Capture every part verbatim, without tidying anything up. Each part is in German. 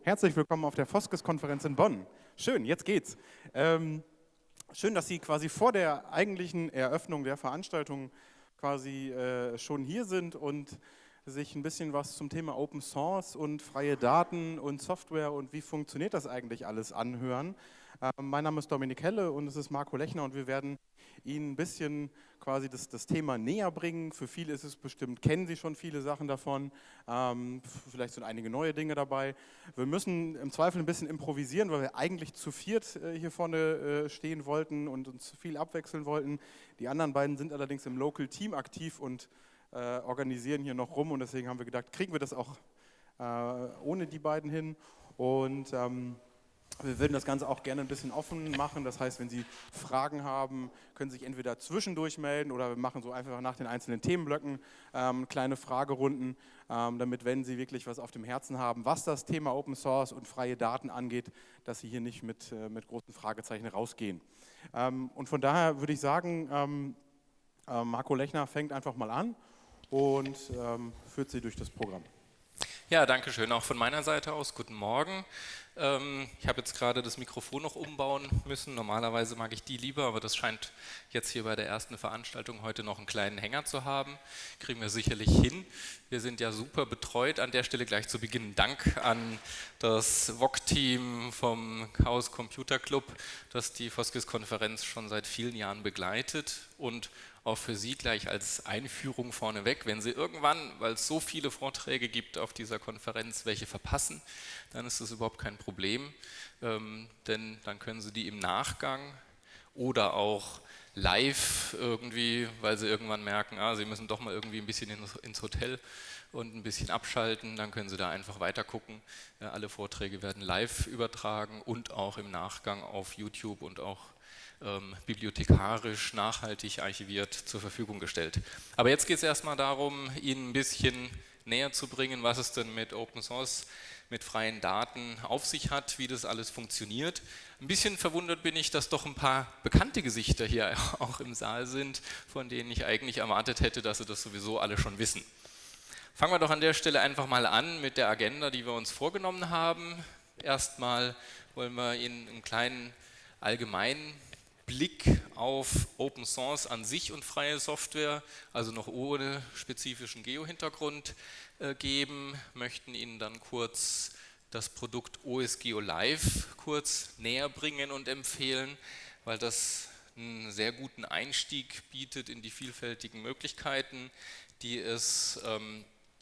Herzlich willkommen auf der Foskes-Konferenz in Bonn. Schön, jetzt geht's. Ähm, schön, dass Sie quasi vor der eigentlichen Eröffnung der Veranstaltung quasi äh, schon hier sind und sich ein bisschen was zum Thema Open Source und freie Daten und Software und wie funktioniert das eigentlich alles anhören. Äh, mein Name ist Dominik Helle und es ist Marco Lechner und wir werden Ihnen ein bisschen quasi das, das Thema näher bringen. Für viele ist es bestimmt, kennen Sie schon viele Sachen davon, ähm, vielleicht sind einige neue Dinge dabei. Wir müssen im Zweifel ein bisschen improvisieren, weil wir eigentlich zu viert äh, hier vorne äh, stehen wollten und uns viel abwechseln wollten. Die anderen beiden sind allerdings im Local Team aktiv und äh, organisieren hier noch rum und deswegen haben wir gedacht, kriegen wir das auch äh, ohne die beiden hin und ähm, wir würden das Ganze auch gerne ein bisschen offen machen, das heißt, wenn Sie Fragen haben, können Sie sich entweder zwischendurch melden oder wir machen so einfach nach den einzelnen Themenblöcken ähm, kleine Fragerunden, ähm, damit, wenn Sie wirklich was auf dem Herzen haben, was das Thema Open Source und freie Daten angeht, dass Sie hier nicht mit, äh, mit großen Fragezeichen rausgehen. Ähm, und von daher würde ich sagen, ähm, äh, Marco Lechner fängt einfach mal an und ähm, führt Sie durch das Programm. Ja, danke schön. Auch von meiner Seite aus. Guten Morgen. Ähm, ich habe jetzt gerade das Mikrofon noch umbauen müssen. Normalerweise mag ich die lieber, aber das scheint jetzt hier bei der ersten Veranstaltung heute noch einen kleinen Hänger zu haben. Kriegen wir sicherlich hin. Wir sind ja super betreut. An der Stelle gleich zu Beginn Dank an das V O C-Team vom Chaos Computer Club, das die Foskes-Konferenz schon seit vielen Jahren begleitet und auch für Sie gleich als Einführung vorneweg, wenn Sie irgendwann, weil es so viele Vorträge gibt auf dieser Konferenz, welche verpassen, dann ist das überhaupt kein Problem, ähm, denn dann können Sie die im Nachgang oder auch live irgendwie, weil Sie irgendwann merken, ah, Sie müssen doch mal irgendwie ein bisschen ins, ins Hotel und ein bisschen abschalten, dann können Sie da einfach weiter gucken. Ja, alle Vorträge werden live übertragen und auch im Nachgang auf YouTube und auch Ähm, bibliothekarisch nachhaltig archiviert zur Verfügung gestellt. Aber jetzt geht es erstmal darum, Ihnen ein bisschen näher zu bringen, was es denn mit Open Source, mit freien Daten auf sich hat, wie das alles funktioniert. Ein bisschen verwundert bin ich, dass doch ein paar bekannte Gesichter hier auch im Saal sind, von denen ich eigentlich erwartet hätte, dass Sie das sowieso alle schon wissen. Fangen wir doch an der Stelle einfach mal an mit der Agenda, die wir uns vorgenommen haben. Erstmal wollen wir Ihnen einen kleinen allgemeinen Blick auf Open Source an sich und freie Software, also noch ohne spezifischen Geo-Hintergrund äh, geben, möchten Ihnen dann kurz das Produkt O S Geo Live kurz näher bringen und empfehlen, weil das einen sehr guten Einstieg bietet in die vielfältigen Möglichkeiten, die es ähm,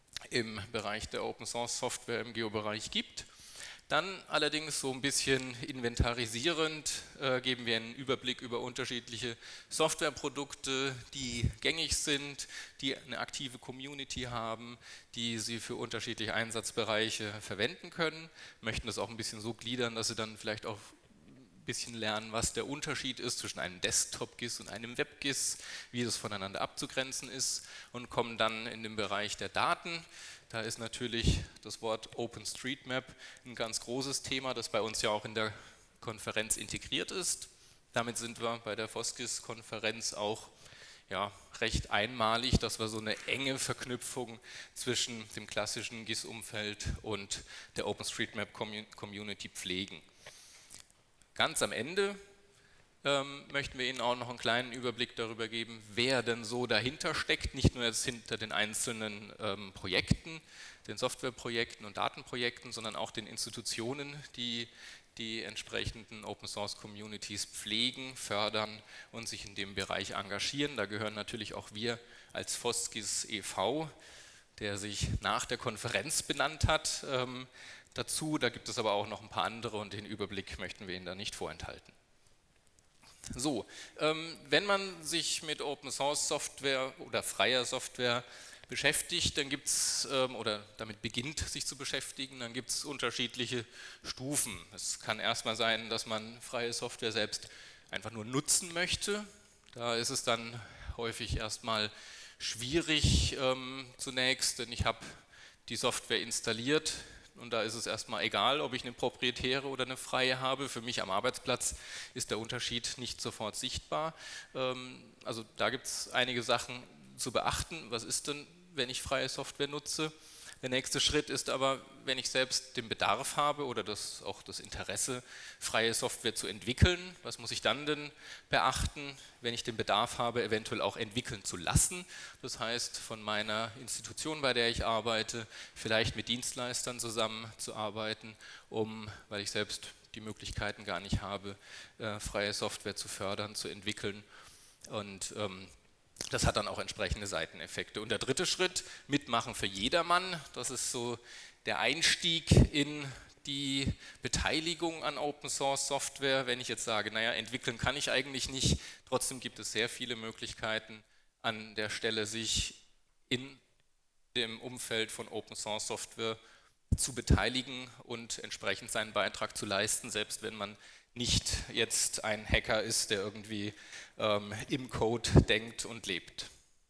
im Bereich der Open Source Software im Geo-Bereich gibt. Dann allerdings so ein bisschen inventarisierend äh, geben wir einen Überblick über unterschiedliche Softwareprodukte, die gängig sind, die eine aktive Community haben, die Sie für unterschiedliche Einsatzbereiche verwenden können. Möchten das auch ein bisschen so gliedern, dass Sie dann vielleicht auch ein bisschen lernen, was der Unterschied ist zwischen einem Desktop-G I S und einem Web-G I S, wie das voneinander abzugrenzen ist und kommen dann in den Bereich der Daten. Da ist natürlich das Wort OpenStreetMap ein ganz großes Thema, das bei uns ja auch in der Konferenz integriert ist. Damit sind wir bei der Foskes-Konferenz auch ja, recht einmalig, dass wir so eine enge Verknüpfung zwischen dem klassischen G I S-Umfeld und der OpenStreetMap-Community pflegen. Ganz am Ende ähm, möchten wir Ihnen auch noch einen kleinen Überblick darüber geben, wer denn so dahinter steckt, nicht nur jetzt hinter den einzelnen ähm, Projekten, den Softwareprojekten und Datenprojekten, sondern auch den Institutionen, die die entsprechenden Open Source Communities pflegen, fördern und sich in dem Bereich engagieren. Da gehören natürlich auch wir als Foskes e V, der sich nach der Konferenz benannt hat, ähm, dazu. Da gibt es aber auch noch ein paar andere und den Überblick möchten wir Ihnen da nicht vorenthalten. So, ähm, wenn man sich mit Open Source Software oder freier Software beschäftigt, dann gibt es, ähm, oder damit beginnt sich zu beschäftigen, dann gibt es unterschiedliche Stufen. Es kann erstmal sein, dass man freie Software selbst einfach nur nutzen möchte. Da ist es dann häufig erstmal schwierig ähm, zunächst, denn ich habe die Software installiert. Und da ist es erstmal egal, ob ich eine proprietäre oder eine freie habe. Für mich am Arbeitsplatz ist der Unterschied nicht sofort sichtbar. Also da gibt es einige Sachen zu beachten. Was ist denn, wenn ich freie Software nutze? Der nächste Schritt ist aber, wenn ich selbst den Bedarf habe oder das, auch das Interesse, freie Software zu entwickeln, was muss ich dann denn beachten, wenn ich den Bedarf habe, eventuell auch entwickeln zu lassen? Das heißt, von meiner Institution, bei der ich arbeite, vielleicht mit Dienstleistern zusammenzuarbeiten, um, weil ich selbst die Möglichkeiten gar nicht habe, äh, freie Software zu fördern, zu entwickeln. Und ähm, das hat dann auch entsprechende Seiteneffekte. Und der dritte Schritt, mitmachen für jedermann, das ist so der Einstieg in die Beteiligung an Open Source Software. Wenn ich jetzt sage, naja, entwickeln kann ich eigentlich nicht, trotzdem gibt es sehr viele Möglichkeiten an der Stelle, sich in dem Umfeld von Open Source Software zu beteiligen und entsprechend seinen Beitrag zu leisten, selbst wenn man nicht jetzt ein Hacker ist, der irgendwie ähm, im Code denkt und lebt.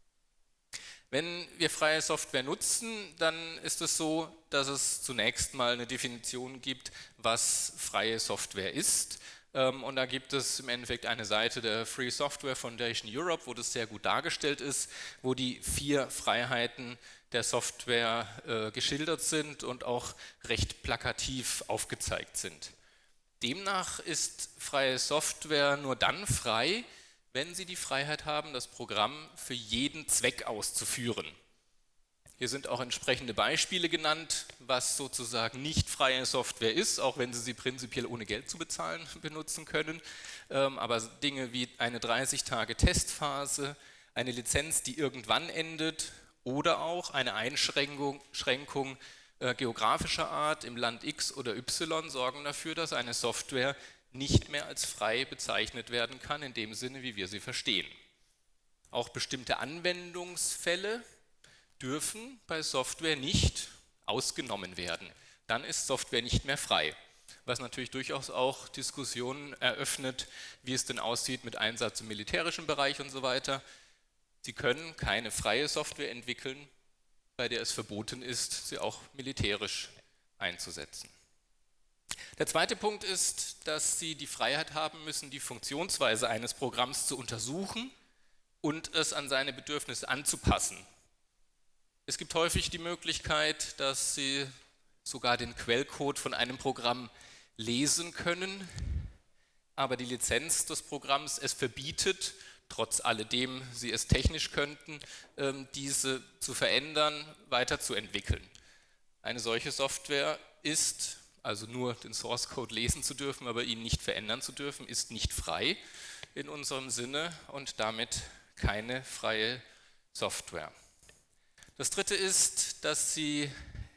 Wenn wir freie Software nutzen, dann ist es so, dass es zunächst mal eine Definition gibt, was freie Software ist. Ähm, und da gibt es im Endeffekt eine Seite der Free Software Foundation Europe, wo das sehr gut dargestellt ist, wo die vier Freiheiten der Software äh, geschildert sind und auch recht plakativ aufgezeigt sind. Demnach ist freie Software nur dann frei, wenn Sie die Freiheit haben, das Programm für jeden Zweck auszuführen. Hier sind auch entsprechende Beispiele genannt, was sozusagen nicht freie Software ist, auch wenn Sie sie prinzipiell ohne Geld zu bezahlen benutzen können. Aber Dinge wie eine dreißig Tage Testphase, eine Lizenz, die irgendwann endet oder auch eine Einschränkung Schränkung Äh, geografischer Art im Land X oder Y sorgen dafür, dass eine Software nicht mehr als frei bezeichnet werden kann, in dem Sinne, wie wir sie verstehen. Auch bestimmte Anwendungsfälle dürfen bei Software nicht ausgenommen werden. Dann ist Software nicht mehr frei, was natürlich durchaus auch Diskussionen eröffnet, wie es denn aussieht mit Einsatz im militärischen Bereich und so weiter. Sie können keine freie Software entwickeln, bei der es verboten ist, sie auch militärisch einzusetzen. Der zweite Punkt ist, dass Sie die Freiheit haben müssen, die Funktionsweise eines Programms zu untersuchen und es an seine Bedürfnisse anzupassen. Es gibt häufig die Möglichkeit, dass Sie sogar den Quellcode von einem Programm lesen können, aber die Lizenz des Programms es verbietet, trotz alledem Sie es technisch könnten, diese zu verändern, weiterzuentwickeln. Eine solche Software ist, also nur den Source Code lesen zu dürfen, aber ihn nicht verändern zu dürfen, ist nicht frei in unserem Sinne und damit keine freie Software. Das dritte ist, dass Sie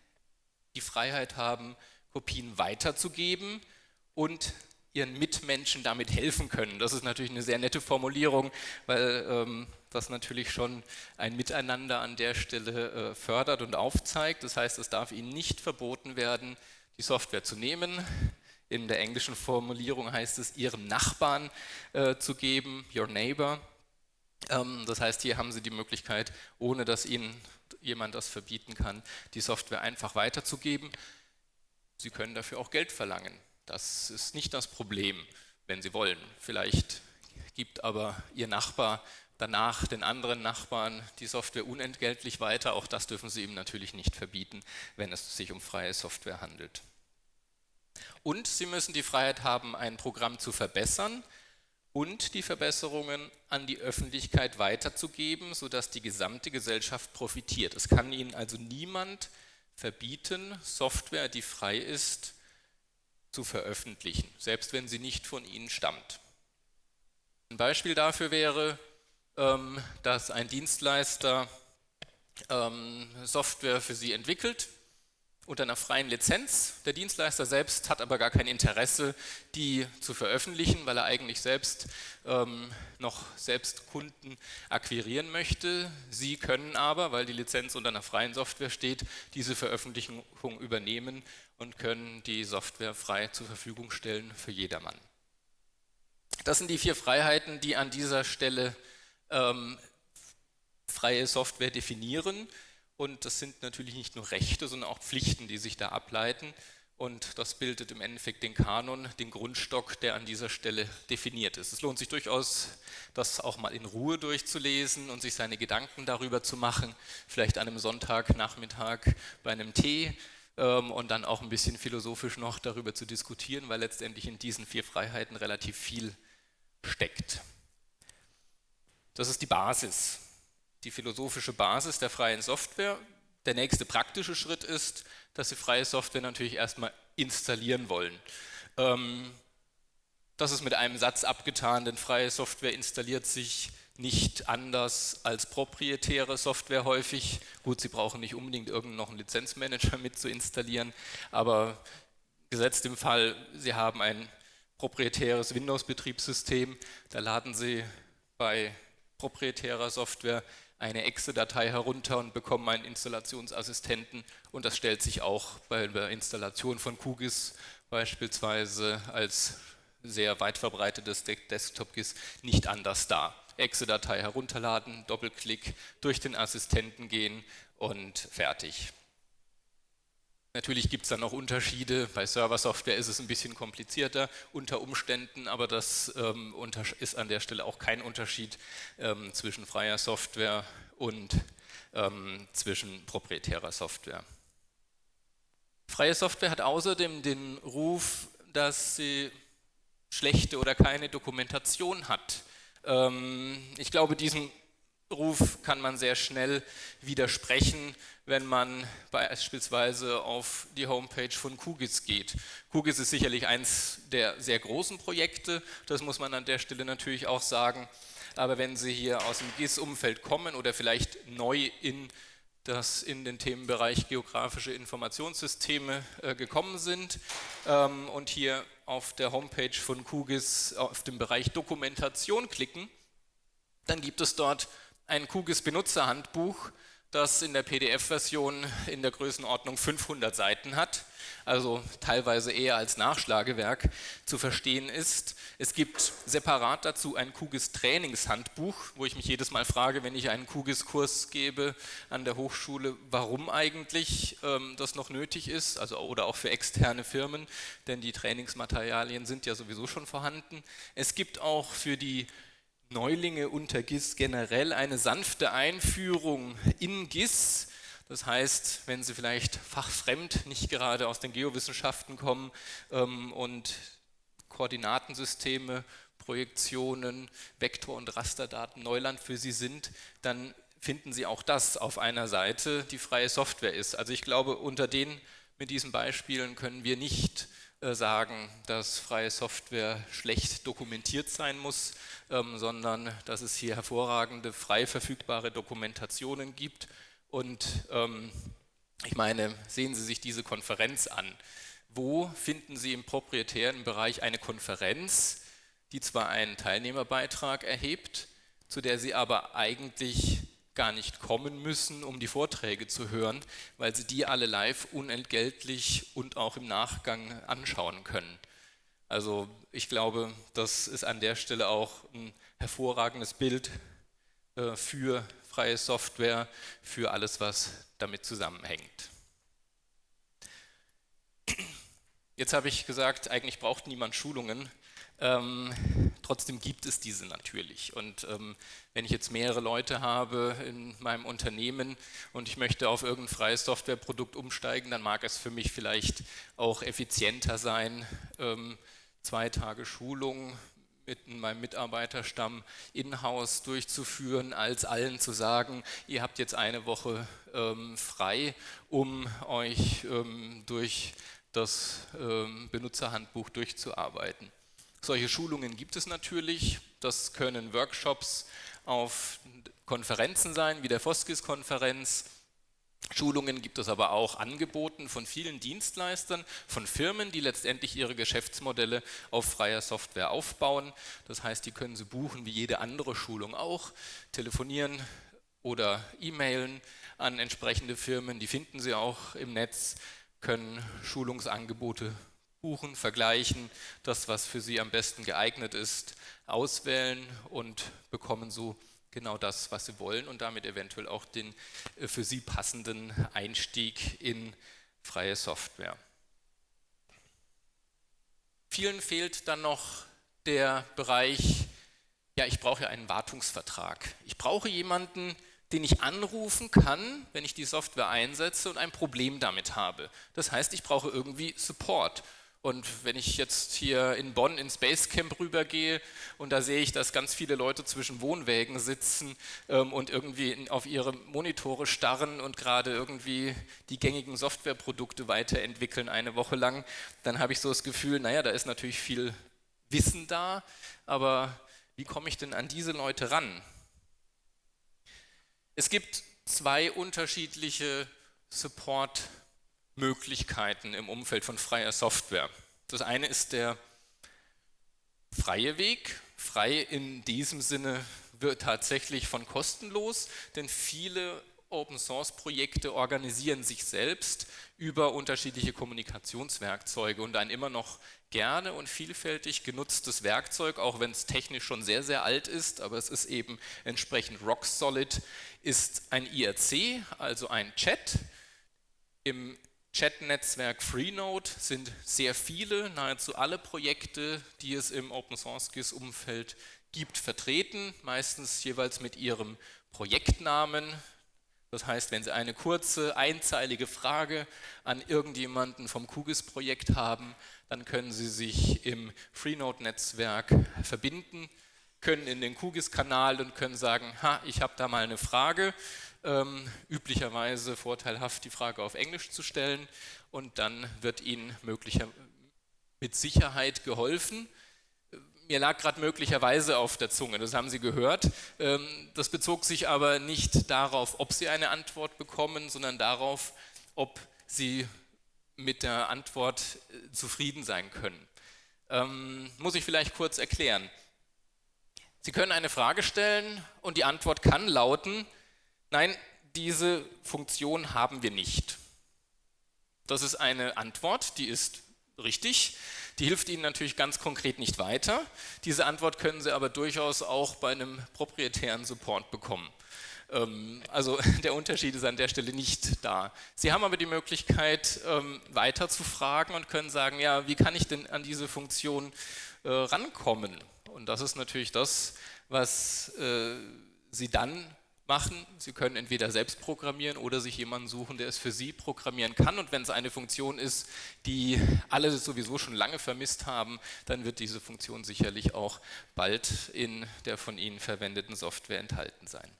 die Freiheit haben, Kopien weiterzugeben und ihren Mitmenschen damit helfen können. Das ist natürlich eine sehr nette Formulierung, weil ähm, das natürlich schon ein Miteinander an der Stelle äh, fördert und aufzeigt. Das heißt, es darf Ihnen nicht verboten werden, die Software zu nehmen. In der englischen Formulierung heißt es, Ihrem Nachbarn äh, zu geben, your neighbor. Ähm, das heißt, hier haben Sie die Möglichkeit, ohne dass Ihnen jemand das verbieten kann, die Software einfach weiterzugeben. Sie können dafür auch Geld verlangen. Das ist nicht das Problem, wenn Sie wollen. Vielleicht gibt aber Ihr Nachbar danach den anderen Nachbarn die Software unentgeltlich weiter. Auch das dürfen Sie ihm natürlich nicht verbieten, wenn es sich um freie Software handelt. Und Sie müssen die Freiheit haben, ein Programm zu verbessern und die Verbesserungen an die Öffentlichkeit weiterzugeben, sodass die gesamte Gesellschaft profitiert. Es kann Ihnen also niemand verbieten, Software, die frei ist, zu veröffentlichen, selbst wenn sie nicht von Ihnen stammt. Ein Beispiel dafür wäre, dass ein Dienstleister Software für Sie entwickelt unter einer freien Lizenz. Der Dienstleister selbst hat aber gar kein Interesse, die zu veröffentlichen, weil er eigentlich selbst ähm, noch selbst Kunden akquirieren möchte. Sie können aber, weil die Lizenz unter einer freien Software steht, diese Veröffentlichung übernehmen und können die Software frei zur Verfügung stellen für jedermann. Das sind die vier Freiheiten, die an dieser Stelle ähm, freie Software definieren. Und das sind natürlich nicht nur Rechte, sondern auch Pflichten, die sich da ableiten. und das bildet im Endeffekt den Kanon, den Grundstock, der an dieser Stelle definiert ist. Es lohnt sich durchaus, das auch mal in Ruhe durchzulesen und sich seine Gedanken darüber zu machen, vielleicht an einem Sonntagnachmittag bei einem Tee ähm, und dann auch ein bisschen philosophisch noch darüber zu diskutieren, weil letztendlich in diesen vier Freiheiten relativ viel steckt. Das ist die Basis, die philosophische Basis der freien Software. Der nächste praktische Schritt ist, dass Sie freie Software natürlich erstmal installieren wollen. Ähm, das ist mit einem Satz abgetan, denn freie Software installiert sich nicht anders als proprietäre Software häufig. Gut, Sie brauchen nicht unbedingt irgendeinen noch einen Lizenzmanager mit zu installieren, aber gesetzt im Fall, Sie haben ein proprietäres Windows-Betriebssystem, da laden Sie bei proprietärer Software eine Exe-Datei herunter und bekommen einen Installationsassistenten, und das stellt sich auch bei der Installation von QGIS beispielsweise als sehr weit verbreitetes Desktop-GIS nicht anders dar. Exe-Datei herunterladen, Doppelklick, durch den Assistenten gehen und fertig. Natürlich gibt es dann noch Unterschiede, bei Server-Software ist es ein bisschen komplizierter unter Umständen, aber das ähm, ist an der Stelle auch kein Unterschied ähm, zwischen freier Software und ähm, zwischen proprietärer Software. Freie Software hat außerdem den Ruf, dass sie schlechte oder keine Dokumentation hat. Ähm, ich glaube, diesem Ruf kann man sehr schnell widersprechen, wenn man beispielsweise auf die Homepage von QGIS geht. QGIS ist sicherlich eins der sehr großen Projekte, das muss man an der Stelle natürlich auch sagen, aber wenn Sie hier aus dem GIS-Umfeld kommen oder vielleicht neu in, das, in den Themenbereich geografische Informationssysteme äh, gekommen sind ähm, und hier auf der Homepage von QGIS auf den Bereich Dokumentation klicken, dann gibt es dort ein QGIS-Benutzerhandbuch, das in der P D F-Version in der Größenordnung fünfhundert Seiten hat, also teilweise eher als Nachschlagewerk zu verstehen ist. Es gibt separat dazu ein QGIS-Trainingshandbuch, wo ich mich jedes Mal frage, wenn ich einen QGIS-Kurs gebe an der Hochschule, warum eigentlich ähm, das noch nötig ist, also oder auch für externe Firmen, denn die Trainingsmaterialien sind ja sowieso schon vorhanden. Es gibt auch für die Neulinge unter GIS generell eine sanfte Einführung in GIS. Das heißt, wenn Sie vielleicht fachfremd, nicht gerade aus den Geowissenschaften kommen ähm, und Koordinatensysteme, Projektionen, Vektor- und Rasterdaten Neuland für Sie sind, dann finden Sie auch das auf einer Seite, die freie Software ist. Also ich glaube, unter den, mit diesen Beispielen können wir nicht sagen, dass freie Software schlecht dokumentiert sein muss, ähm, sondern dass es hier hervorragende, frei verfügbare Dokumentationen gibt. Und ähm, ich meine, sehen Sie sich diese Konferenz an. Wo finden Sie im proprietären Bereich eine Konferenz, die zwar einen Teilnehmerbeitrag erhebt, zu der Sie aber eigentlich gar nicht kommen müssen, um die Vorträge zu hören, weil Sie die alle live unentgeltlich und auch im Nachgang anschauen können. Also ich glaube, das ist an der Stelle auch ein hervorragendes Bild äh, für freie Software, für alles, was damit zusammenhängt. Jetzt habe ich gesagt, eigentlich braucht niemand Schulungen. Ähm, trotzdem gibt es diese natürlich, und ähm, wenn ich jetzt mehrere Leute habe in meinem Unternehmen und ich möchte auf irgendein freies Softwareprodukt umsteigen, dann mag es für mich vielleicht auch effizienter sein, ähm, zwei Tage Schulung mit meinem Mitarbeiterstamm in-house durchzuführen, als allen zu sagen, ihr habt jetzt eine Woche ähm, frei, um euch ähm, durch das ähm, Benutzerhandbuch durchzuarbeiten. Solche Schulungen gibt es natürlich, das können Workshops auf Konferenzen sein, wie der FOSGIS-Konferenz. Schulungen gibt es aber auch angeboten von vielen Dienstleistern, von Firmen, die letztendlich ihre Geschäftsmodelle auf freier Software aufbauen. Das heißt, die können Sie buchen wie jede andere Schulung auch, telefonieren oder e-mailen an entsprechende Firmen, die finden Sie auch im Netz, können Schulungsangebote buchen, vergleichen, das, was für Sie am besten geeignet ist, auswählen und bekommen so genau das, was Sie wollen, und damit eventuell auch den für Sie passenden Einstieg in freie Software. vielen fehlt dann noch der Bereich, ja, ich brauche ja einen Wartungsvertrag. Ich brauche jemanden, den ich anrufen kann, wenn ich die Software einsetze und ein Problem damit habe. Das heißt, ich brauche irgendwie Support. Und wenn ich jetzt hier in Bonn ins Basecamp rübergehe und da sehe ich, dass ganz viele Leute zwischen Wohnwägen sitzen ähm, und irgendwie auf ihre Monitore starren und gerade irgendwie die gängigen Softwareprodukte weiterentwickeln eine Woche lang, dann habe ich so das Gefühl, naja, da ist natürlich viel Wissen da, aber wie komme ich denn an diese Leute ran? Es gibt zwei unterschiedliche Support-Möglichkeiten im Umfeld von freier Software. Das eine ist der freie Weg. Frei in diesem Sinne wird tatsächlich von kostenlos, denn viele Open-Source-Projekte organisieren sich selbst über unterschiedliche Kommunikationswerkzeuge und ein immer noch gerne und vielfältig genutztes Werkzeug, auch wenn es technisch schon sehr, sehr alt ist, aber es ist eben entsprechend rock solid, ist ein I R C, also ein Chat. Im Chat-Netzwerk Freenode sind sehr viele, nahezu alle Projekte, die es im Open-Source-G I S-Umfeld gibt, vertreten, meistens jeweils mit ihrem Projektnamen. Das heißt, wenn Sie eine kurze, einzeilige Frage an irgendjemanden vom Q G I S-Projekt haben, dann können Sie sich im Freenode-Netzwerk verbinden, können in den Q G I S-Kanal und können sagen, ha, ich habe da mal eine Frage, ähm, üblicherweise vorteilhaft die Frage auf Englisch zu stellen und dann wird Ihnen möglicherweise mit Sicherheit geholfen. Mir lag gerade möglicherweise auf der Zunge, das haben Sie gehört. Das bezog sich aber nicht darauf, ob Sie eine Antwort bekommen, sondern darauf, ob Sie mit der Antwort zufrieden sein können. Ähm, muss ich vielleicht kurz erklären. Sie können eine Frage stellen und die Antwort kann lauten, nein, diese Funktion haben wir nicht. Das ist eine Antwort, die ist richtig. Die hilft Ihnen natürlich ganz konkret nicht weiter. Diese Antwort können Sie aber durchaus auch bei einem proprietären Support bekommen. Ähm, also der Unterschied ist an der Stelle nicht da. Sie haben aber die Möglichkeit, ähm, weiter zu fragen und können sagen, ja, wie kann ich denn an diese Funktion äh, rankommen? Und das ist natürlich das, was äh, Sie dann machen. Sie können entweder selbst programmieren oder sich jemanden suchen, der es für Sie programmieren kann. Und wenn es eine Funktion ist, die alle sowieso schon lange vermisst haben, dann wird diese Funktion sicherlich auch bald in der von Ihnen verwendeten Software enthalten sein.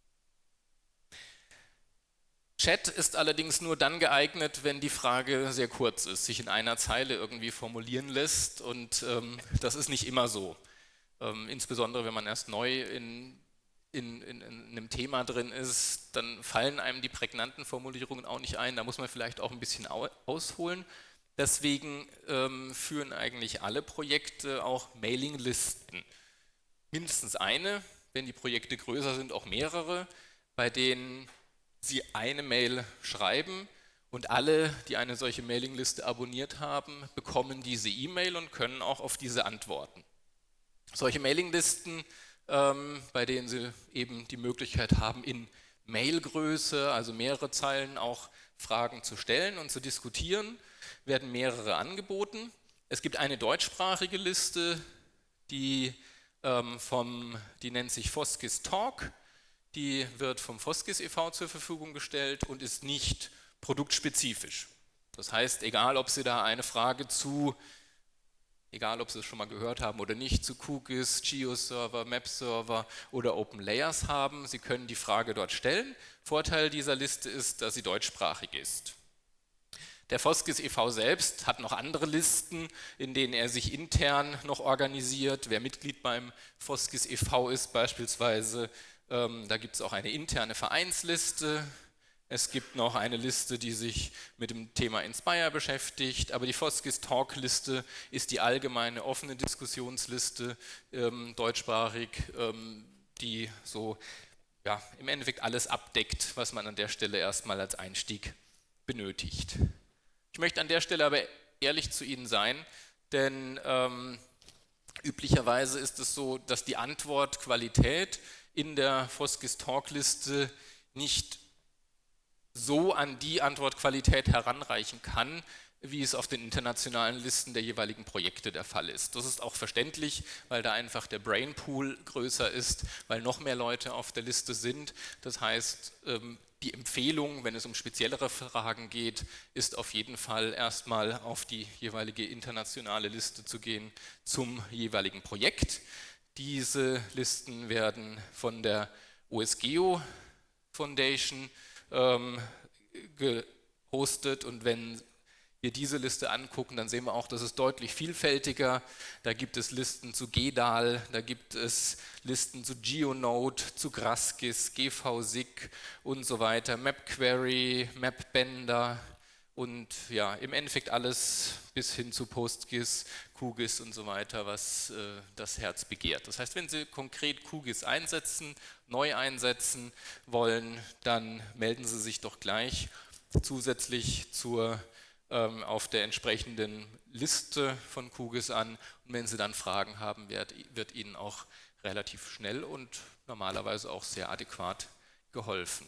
Chat ist allerdings nur dann geeignet, wenn die Frage sehr kurz ist, sich in einer Zeile irgendwie formulieren lässt und ähm, das ist nicht immer so. Ähm, insbesondere wenn man erst neu in In, in, in einem Thema drin ist, dann fallen einem die prägnanten Formulierungen auch nicht ein, da muss man vielleicht auch ein bisschen ausholen. Deswegen ähm, führen eigentlich alle Projekte auch Mailinglisten. Mindestens eine, wenn die Projekte größer sind, auch mehrere, bei denen Sie eine Mail schreiben und alle, die eine solche Mailingliste abonniert haben, bekommen diese E-Mail und können auch auf diese antworten. Solche Mailinglisten, Ähm, bei denen Sie eben die Möglichkeit haben, in Mailgröße, also mehrere Zeilen, auch Fragen zu stellen und zu diskutieren, werden mehrere angeboten. Es gibt eine deutschsprachige Liste, die, ähm, vom, die nennt sich Foskis Talk, die wird vom Foskis e V zur Verfügung gestellt und ist nicht produktspezifisch. Das heißt, egal ob Sie da eine Frage zu Egal, ob Sie es schon mal gehört haben oder nicht, zu Q G I S, Geo-Server, Map-Server oder Open Layers haben. Sie können die Frage dort stellen. Vorteil dieser Liste ist, dass sie deutschsprachig ist. Der Foskis e V selbst hat noch andere Listen, in denen er sich intern noch organisiert. Wer Mitglied beim Foskis e V ist beispielsweise, ähm, da gibt es auch eine interne Vereinsliste. Es gibt noch eine Liste, die sich mit dem Thema Inspire beschäftigt, aber die Foskis Talk-Liste ist die allgemeine offene Diskussionsliste, ähm, deutschsprachig, ähm, die so ja, im Endeffekt alles abdeckt, was man an der Stelle erstmal als Einstieg benötigt. Ich möchte an der Stelle aber ehrlich zu Ihnen sein, denn ähm, üblicherweise ist es so, dass die Antwortqualität in der Foskis Talk-Liste nicht so an die Antwortqualität heranreichen kann, wie es auf den internationalen Listen der jeweiligen Projekte der Fall ist. Das ist auch verständlich, weil da einfach der Brainpool größer ist, weil noch mehr Leute auf der Liste sind. Das heißt, die Empfehlung, wenn es um speziellere Fragen geht, ist auf jeden Fall erstmal auf die jeweilige internationale Liste zu gehen zum jeweiligen Projekt. Diese Listen werden von der O S G E O Foundation ähm, gehostet, und wenn wir diese Liste angucken, dann sehen wir auch, das ist deutlich vielfältiger. Da gibt es Listen zu G E D A L, da gibt es Listen zu GeoNode, zu Graskis, G V S I G und so weiter, MapQuery, MapBender und ja, im Endeffekt alles bis hin zu PostGIS, QGIS und so weiter, was äh, das Herz begehrt. Das heißt, wenn Sie konkret QGIS einsetzen, neu einsetzen wollen, dann melden Sie sich doch gleich zusätzlich zur auf der entsprechenden Liste von QGIS an, und wenn Sie dann Fragen haben, wird, wird Ihnen auch relativ schnell und normalerweise auch sehr adäquat geholfen.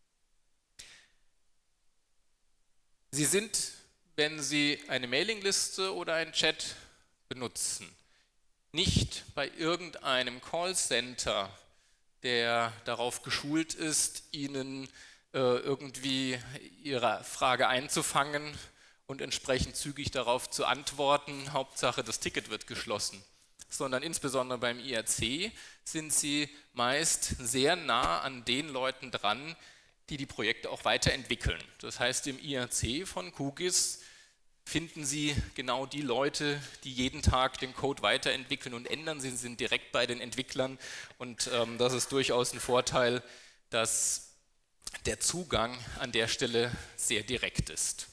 Sie sind, wenn Sie eine Mailingliste oder einen Chat benutzen, nicht bei irgendeinem Callcenter, der darauf geschult ist, Ihnen äh, irgendwie Ihre Frage einzufangen und entsprechend zügig darauf zu antworten, Hauptsache das Ticket wird geschlossen, sondern insbesondere beim I R C sind Sie meist sehr nah an den Leuten dran, die die Projekte auch weiterentwickeln. Das heißt, im I R C von QGIS finden Sie genau die Leute, die jeden Tag den Code weiterentwickeln und ändern. Sie sind direkt bei den Entwicklern, und ähm, das ist durchaus ein Vorteil, dass der Zugang an der Stelle sehr direkt ist.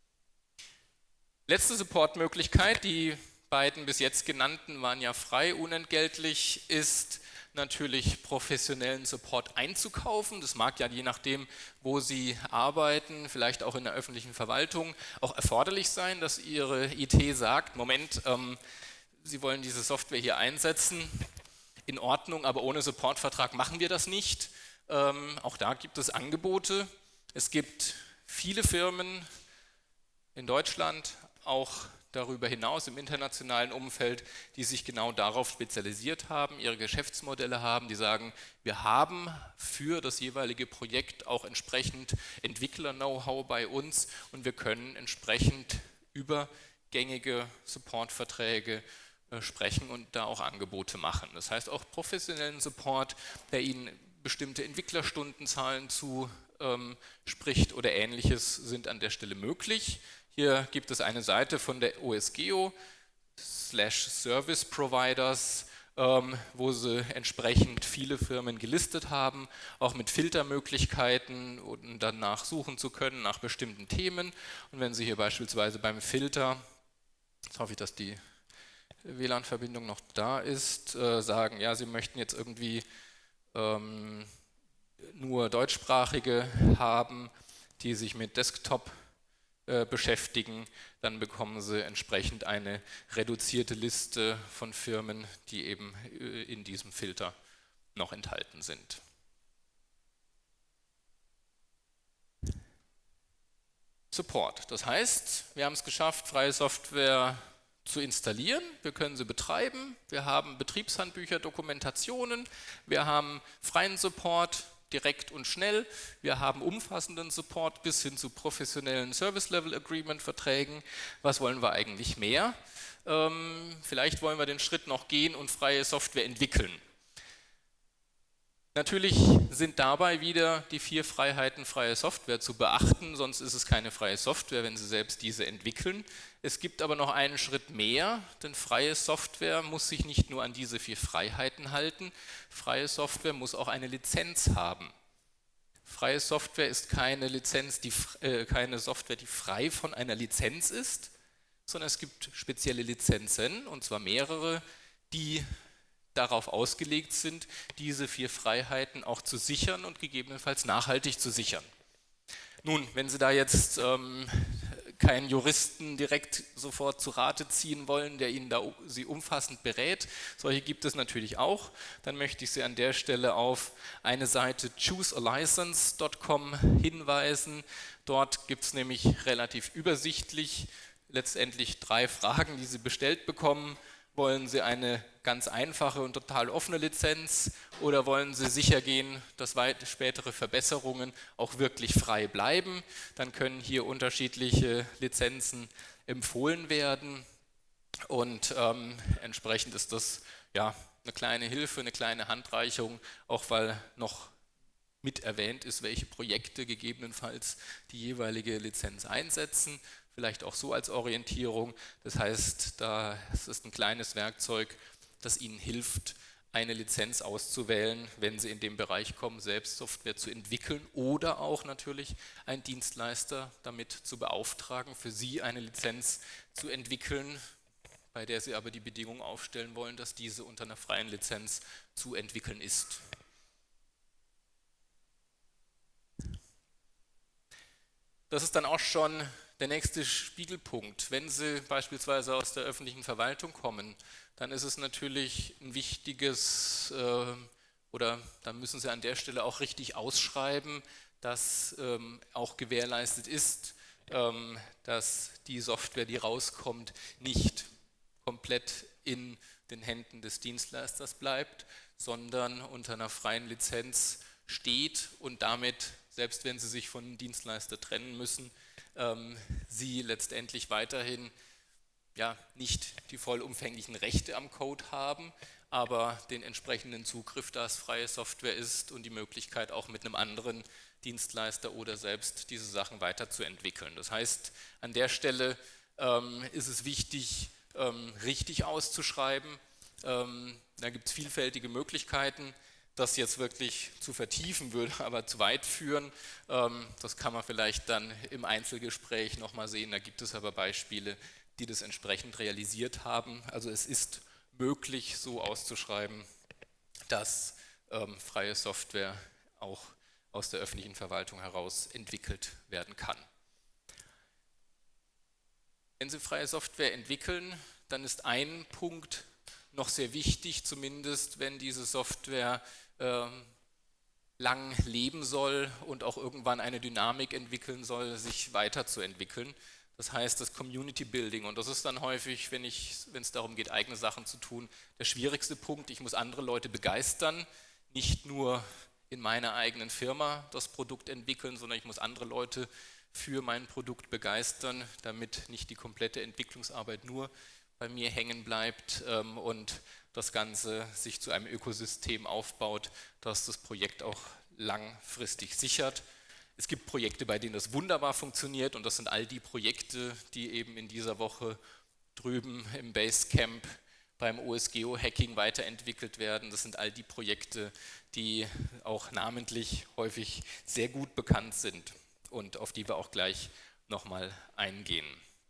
Letzte Supportmöglichkeit, die beiden bis jetzt genannten waren ja frei, unentgeltlich, ist natürlich professionellen Support einzukaufen. Das mag ja je nachdem, wo Sie arbeiten, vielleicht auch in der öffentlichen Verwaltung, auch erforderlich sein, dass Ihre I T sagt, Moment, ähm, Sie wollen diese Software hier einsetzen, in Ordnung, aber ohne Supportvertrag machen wir das nicht. Ähm, auch da gibt es Angebote. Es gibt viele Firmen in Deutschland, auch darüber hinaus im internationalen Umfeld, die sich genau darauf spezialisiert haben, ihre Geschäftsmodelle haben, die sagen, wir haben für das jeweilige Projekt auch entsprechend Entwickler-Know-how bei uns, und wir können entsprechend über gängige Supportverträge äh, sprechen und da auch Angebote machen. Das heißt, auch professionellen Support, der Ihnen bestimmte Entwicklerstundenzahlen zu ähm, spricht oder Ähnliches, sind an der Stelle möglich. Hier gibt es eine Seite von der O S G E O slash Service Providers, ähm, wo sie entsprechend viele Firmen gelistet haben, auch mit Filtermöglichkeiten, um danach suchen zu können nach bestimmten Themen. Und wenn Sie hier beispielsweise beim Filter, jetzt hoffe ich, dass die W L A N-Verbindung noch da ist, äh, sagen, ja, Sie möchten jetzt irgendwie ähm, nur deutschsprachige haben, die sich mit Desktop beschäftigen, dann bekommen Sie entsprechend eine reduzierte Liste von Firmen, die eben in diesem Filter noch enthalten sind. Support, das heißt, wir haben es geschafft, freie Software zu installieren, wir können sie betreiben, wir haben Betriebshandbücher, Dokumentationen, wir haben freien Support, direkt und schnell. Wir haben umfassenden Support bis hin zu professionellen Service-Level-Agreement-Verträgen. Was wollen wir eigentlich mehr? Ähm, vielleicht wollen wir den Schritt noch gehen und freie Software entwickeln. Natürlich sind dabei wieder die vier Freiheiten freie Software zu beachten, sonst ist es keine freie Software, wenn Sie selbst diese entwickeln. Es gibt aber noch einen Schritt mehr, denn freie Software muss sich nicht nur an diese vier Freiheiten halten, freie Software muss auch eine Lizenz haben. Freie Software ist keine Lizenz, die, äh, keine Software, die frei von einer Lizenz ist, sondern es gibt spezielle Lizenzen, und zwar mehrere, die darauf ausgelegt sind, diese vier Freiheiten auch zu sichern und gegebenenfalls nachhaltig zu sichern. Nun, wenn Sie da jetzt ähm, keinen Juristen direkt sofort zu Rate ziehen wollen, der Ihnen da Sie umfassend berät, solche gibt es natürlich auch, dann möchte ich Sie an der Stelle auf eine Seite choose a license Punkt com hinweisen. Dort gibt es nämlich relativ übersichtlich letztendlich drei Fragen, die Sie bestellt bekommen. Wollen Sie eine ganz einfache und total offene Lizenz oder wollen Sie sicher gehen, dass weit spätere Verbesserungen auch wirklich frei bleiben? Dann können hier unterschiedliche Lizenzen empfohlen werden und ähm, entsprechend ist das ja eine kleine Hilfe, eine kleine Handreichung, auch weil noch mit erwähnt ist, welche Projekte gegebenenfalls die jeweilige Lizenz einsetzen, vielleicht auch so als Orientierung. Das heißt, das ist ein kleines Werkzeug, das Ihnen hilft, eine Lizenz auszuwählen, wenn Sie in dem Bereich kommen, selbst Software zu entwickeln oder auch natürlich einen Dienstleister damit zu beauftragen, für Sie eine Lizenz zu entwickeln, bei der Sie aber die Bedingung aufstellen wollen, dass diese unter einer freien Lizenz zu entwickeln ist. Das ist dann auch schon der nächste Spiegelpunkt. Wenn Sie beispielsweise aus der öffentlichen Verwaltung kommen, dann ist es natürlich ein wichtiges, äh, oder dann müssen Sie an der Stelle auch richtig ausschreiben, dass ähm, auch gewährleistet ist, ähm, dass die Software, die rauskommt, nicht komplett in den Händen des Dienstleisters bleibt, sondern unter einer freien Lizenz steht und damit, selbst wenn Sie sich von einem Dienstleister trennen müssen, ähm, Sie letztendlich weiterhin ja, nicht die vollumfänglichen Rechte am Code haben, aber den entsprechenden Zugriff, da es freie Software ist und die Möglichkeit auch mit einem anderen Dienstleister oder selbst diese Sachen weiterzuentwickeln. Das heißt, an der Stelle ähm, ist es wichtig, ähm, richtig auszuschreiben. Ähm, da gibt es vielfältige Möglichkeiten. Das jetzt wirklich zu vertiefen würde aber zu weit führen. Ähm, das kann man vielleicht dann im Einzelgespräch nochmal sehen. Da gibt es aber Beispiele, die das entsprechend realisiert haben. Also es ist möglich, so auszuschreiben, dass ähm, freie Software auch aus der öffentlichen Verwaltung heraus entwickelt werden kann. Wenn Sie freie Software entwickeln, dann ist ein Punkt noch sehr wichtig, zumindest wenn diese Software ähm, lang leben soll und auch irgendwann eine Dynamik entwickeln soll, sich weiterzuentwickeln. Das heißt, das Community Building, und das ist dann häufig, wenn ich, wenn es darum geht, eigene Sachen zu tun, der schwierigste Punkt. Ich muss andere Leute begeistern, nicht nur in meiner eigenen Firma das Produkt entwickeln, sondern ich muss andere Leute für mein Produkt begeistern, damit nicht die komplette Entwicklungsarbeit nur bei mir hängen bleibt ähm, und das Ganze sich zu einem Ökosystem aufbaut, das das Projekt auch langfristig sichert. Es gibt Projekte, bei denen das wunderbar funktioniert und das sind all die Projekte, die eben in dieser Woche drüben im Basecamp beim O S Geo-Hacking weiterentwickelt werden. Das sind all die Projekte, die auch namentlich häufig sehr gut bekannt sind und auf die wir auch gleich nochmal eingehen.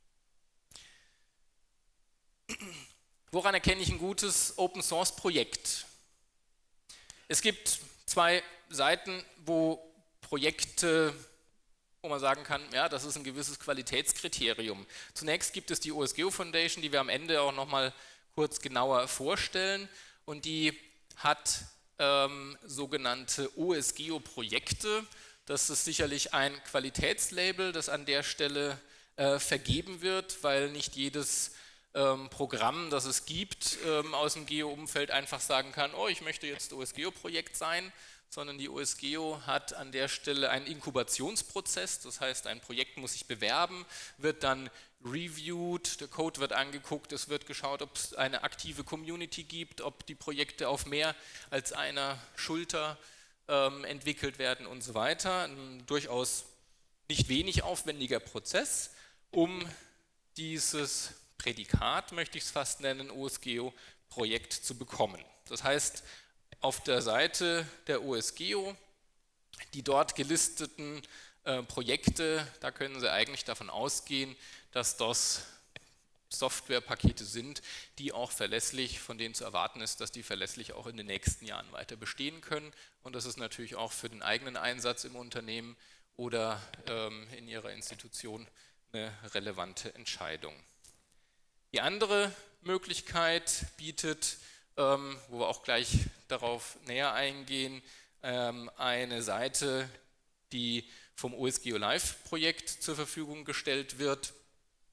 Woran erkenne ich ein gutes Open-Source-Projekt? Es gibt zwei Seiten, wo Projekte, wo man sagen kann, ja, das ist ein gewisses Qualitätskriterium. Zunächst gibt es die O S Geo Foundation, die wir am Ende auch nochmal kurz genauer vorstellen, und die hat ähm, sogenannte O S Geo-Projekte. Das ist sicherlich ein Qualitätslabel, das an der Stelle äh, vergeben wird, weil nicht jedes ähm, Programm, das es gibt, ähm, aus dem Geo-Umfeld einfach sagen kann, oh, ich möchte jetzt O S Geo-Projekt sein, sondern die O S Geo hat an der Stelle einen Inkubationsprozess, das heißt, ein Projekt muss sich bewerben, wird dann reviewed, der Code wird angeguckt, es wird geschaut, ob es eine aktive Community gibt, ob die Projekte auf mehr als einer Schulter ähm, entwickelt werden und so weiter. Ein durchaus nicht wenig aufwendiger Prozess, um dieses Prädikat, möchte ich es fast nennen, O S Geo-Projekt zu bekommen. Das heißt, auf der Seite der O S Geo, die dort gelisteten äh, Projekte, da können Sie eigentlich davon ausgehen, dass das Softwarepakete sind, die auch verlässlich, von denen zu erwarten ist, dass die verlässlich auch in den nächsten Jahren weiter bestehen können. Und das ist natürlich auch für den eigenen Einsatz im Unternehmen oder ähm, in Ihrer Institution eine relevante Entscheidung. Die andere Möglichkeit bietet, ähm, wo wir auch gleich darauf näher eingehen, ähm, eine Seite, die vom O S Geo Live Projekt zur Verfügung gestellt wird.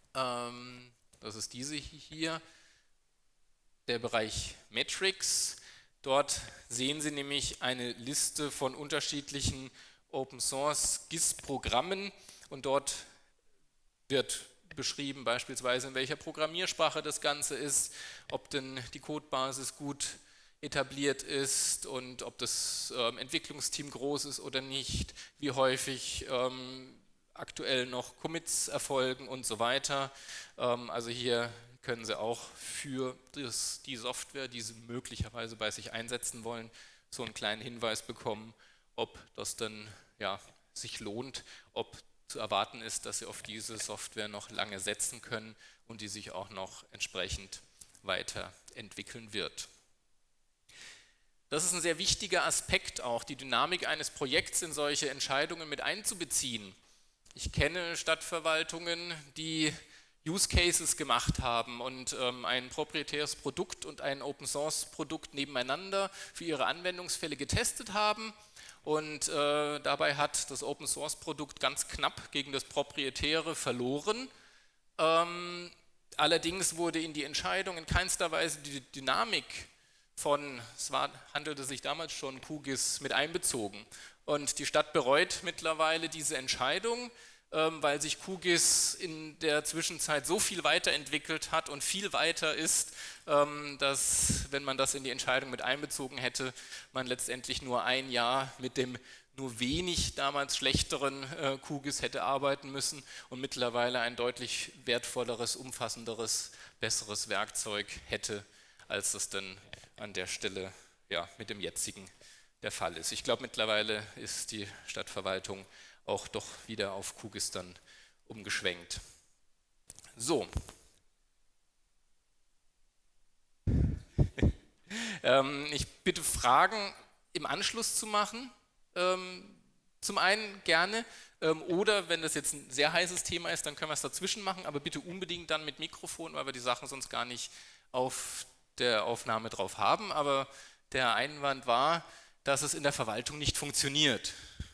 Ähm, das ist diese hier, der Bereich Metrics. Dort sehen Sie nämlich eine Liste von unterschiedlichen Open Source G I S-Programmen und dort wird beschrieben beispielsweise, in welcher Programmiersprache das Ganze ist, ob denn die Codebasis gut etabliert ist und ob das ähm, Entwicklungsteam groß ist oder nicht, wie häufig ähm, aktuell noch Commits erfolgen und so weiter. Ähm, also hier können Sie auch für das, die Software, die Sie möglicherweise bei sich einsetzen wollen, so einen kleinen Hinweis bekommen, ob das dann ja, sich lohnt, ob zu erwarten ist, dass Sie auf diese Software noch lange setzen können und die sich auch noch entsprechend weiterentwickeln wird. Das ist ein sehr wichtiger Aspekt auch, die Dynamik eines Projekts in solche Entscheidungen mit einzubeziehen. Ich kenne Stadtverwaltungen, die Use Cases gemacht haben und ähm, ein proprietäres Produkt und ein Open Source Produkt nebeneinander für ihre Anwendungsfälle getestet haben und äh, dabei hat das Open Source Produkt ganz knapp gegen das proprietäre verloren. Ähm, allerdings wurde in die Entscheidung in keinster Weise die Dynamik von, es war, handelte sich damals schon Q G I S mit einbezogen und die Stadt bereut mittlerweile diese Entscheidung, weil sich Q G I S in der Zwischenzeit so viel weiterentwickelt hat und viel weiter ist, dass, wenn man das in die Entscheidung mit einbezogen hätte, man letztendlich nur ein Jahr mit dem nur wenig damals schlechteren Q G I S hätte arbeiten müssen und mittlerweile ein deutlich wertvolleres, umfassenderes, besseres Werkzeug hätte, als das dann an der Stelle ja, mit dem jetzigen der Fall ist. Ich glaube, mittlerweile ist die Stadtverwaltung auch doch wieder auf Q G I S dann umgeschwenkt. So. ähm, ich bitte Fragen im Anschluss zu machen. Ähm, zum einen gerne ähm, oder wenn das jetzt ein sehr heißes Thema ist, dann können wir es dazwischen machen, aber bitte unbedingt dann mit Mikrofon, weil wir die Sachen sonst gar nicht auf der Aufnahme drauf haben. Aber der Einwand war, dass es in der Verwaltung nicht funktioniert.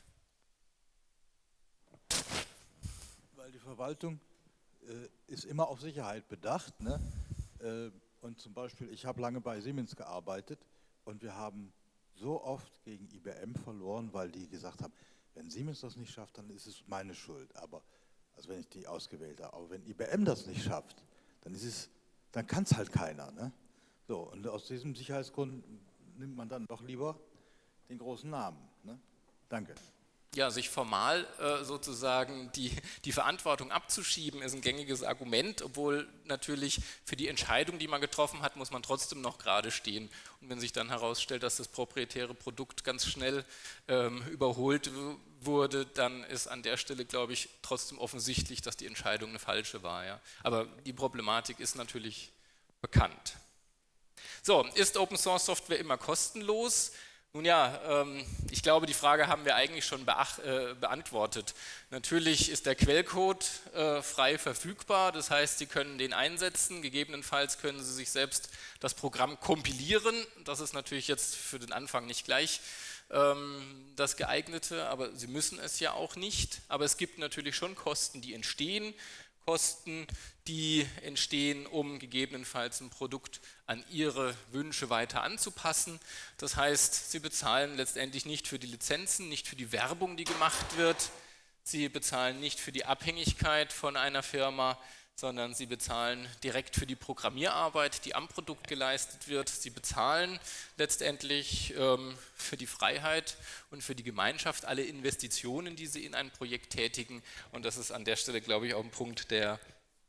Weil die Verwaltung äh, ist immer auf Sicherheit bedacht. Ne? Äh, und zum Beispiel, ich habe lange bei Siemens gearbeitet und wir haben so oft gegen I B M verloren, weil die gesagt haben, wenn Siemens das nicht schafft, dann ist es meine Schuld. Aber, also wenn ich die ausgewählt habe, aber wenn I B M das nicht schafft, dann ist es, dann kann es halt keiner. Ne? So, und aus diesem Sicherheitsgrund nimmt man dann doch lieber den großen Namen. Ne? Danke. Ja, sich formal äh, sozusagen die, die Verantwortung abzuschieben, ist ein gängiges Argument, obwohl natürlich für die Entscheidung, die man getroffen hat, muss man trotzdem noch gerade stehen. Und wenn sich dann herausstellt, dass das proprietäre Produkt ganz schnell ähm, überholt wurde, dann ist an der Stelle, glaube ich, trotzdem offensichtlich, dass die Entscheidung eine falsche war. Ja. Aber die Problematik ist natürlich bekannt. So, ist Open Source Software immer kostenlos? Nun ja, ähm, ich glaube, die Frage haben wir eigentlich schon beacht, äh, beantwortet. Natürlich ist der Quellcode äh, frei verfügbar, das heißt, Sie können den einsetzen, gegebenenfalls können Sie sich selbst das Programm kompilieren. Das ist natürlich jetzt für den Anfang nicht gleich ähm, das Geeignete, aber Sie müssen es ja auch nicht. Aber es gibt natürlich schon Kosten, die entstehen. Kosten, die entstehen, um gegebenenfalls ein Produkt an Ihre Wünsche weiter anzupassen. Das heißt, Sie bezahlen letztendlich nicht für die Lizenzen, nicht für die Werbung, die gemacht wird. Sie bezahlen nicht für die Abhängigkeit von einer Firma, sondern Sie bezahlen direkt für die Programmierarbeit, die am Produkt geleistet wird. Sie bezahlen letztendlich ähm, für die Freiheit und für die Gemeinschaft alle Investitionen, die Sie in ein Projekt tätigen. Und das ist an der Stelle, glaube ich, auch ein Punkt, der,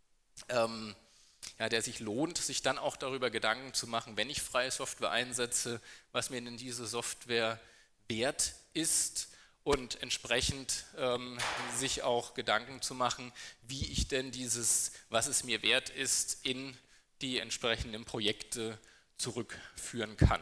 ähm, ja, der sich lohnt, sich dann auch darüber Gedanken zu machen, wenn ich freie Software einsetze, was mir denn diese Software wert ist. Und entsprechend ähm, sich auch Gedanken zu machen, wie ich denn dieses, was es mir wert ist, in die entsprechenden Projekte zurückführen kann.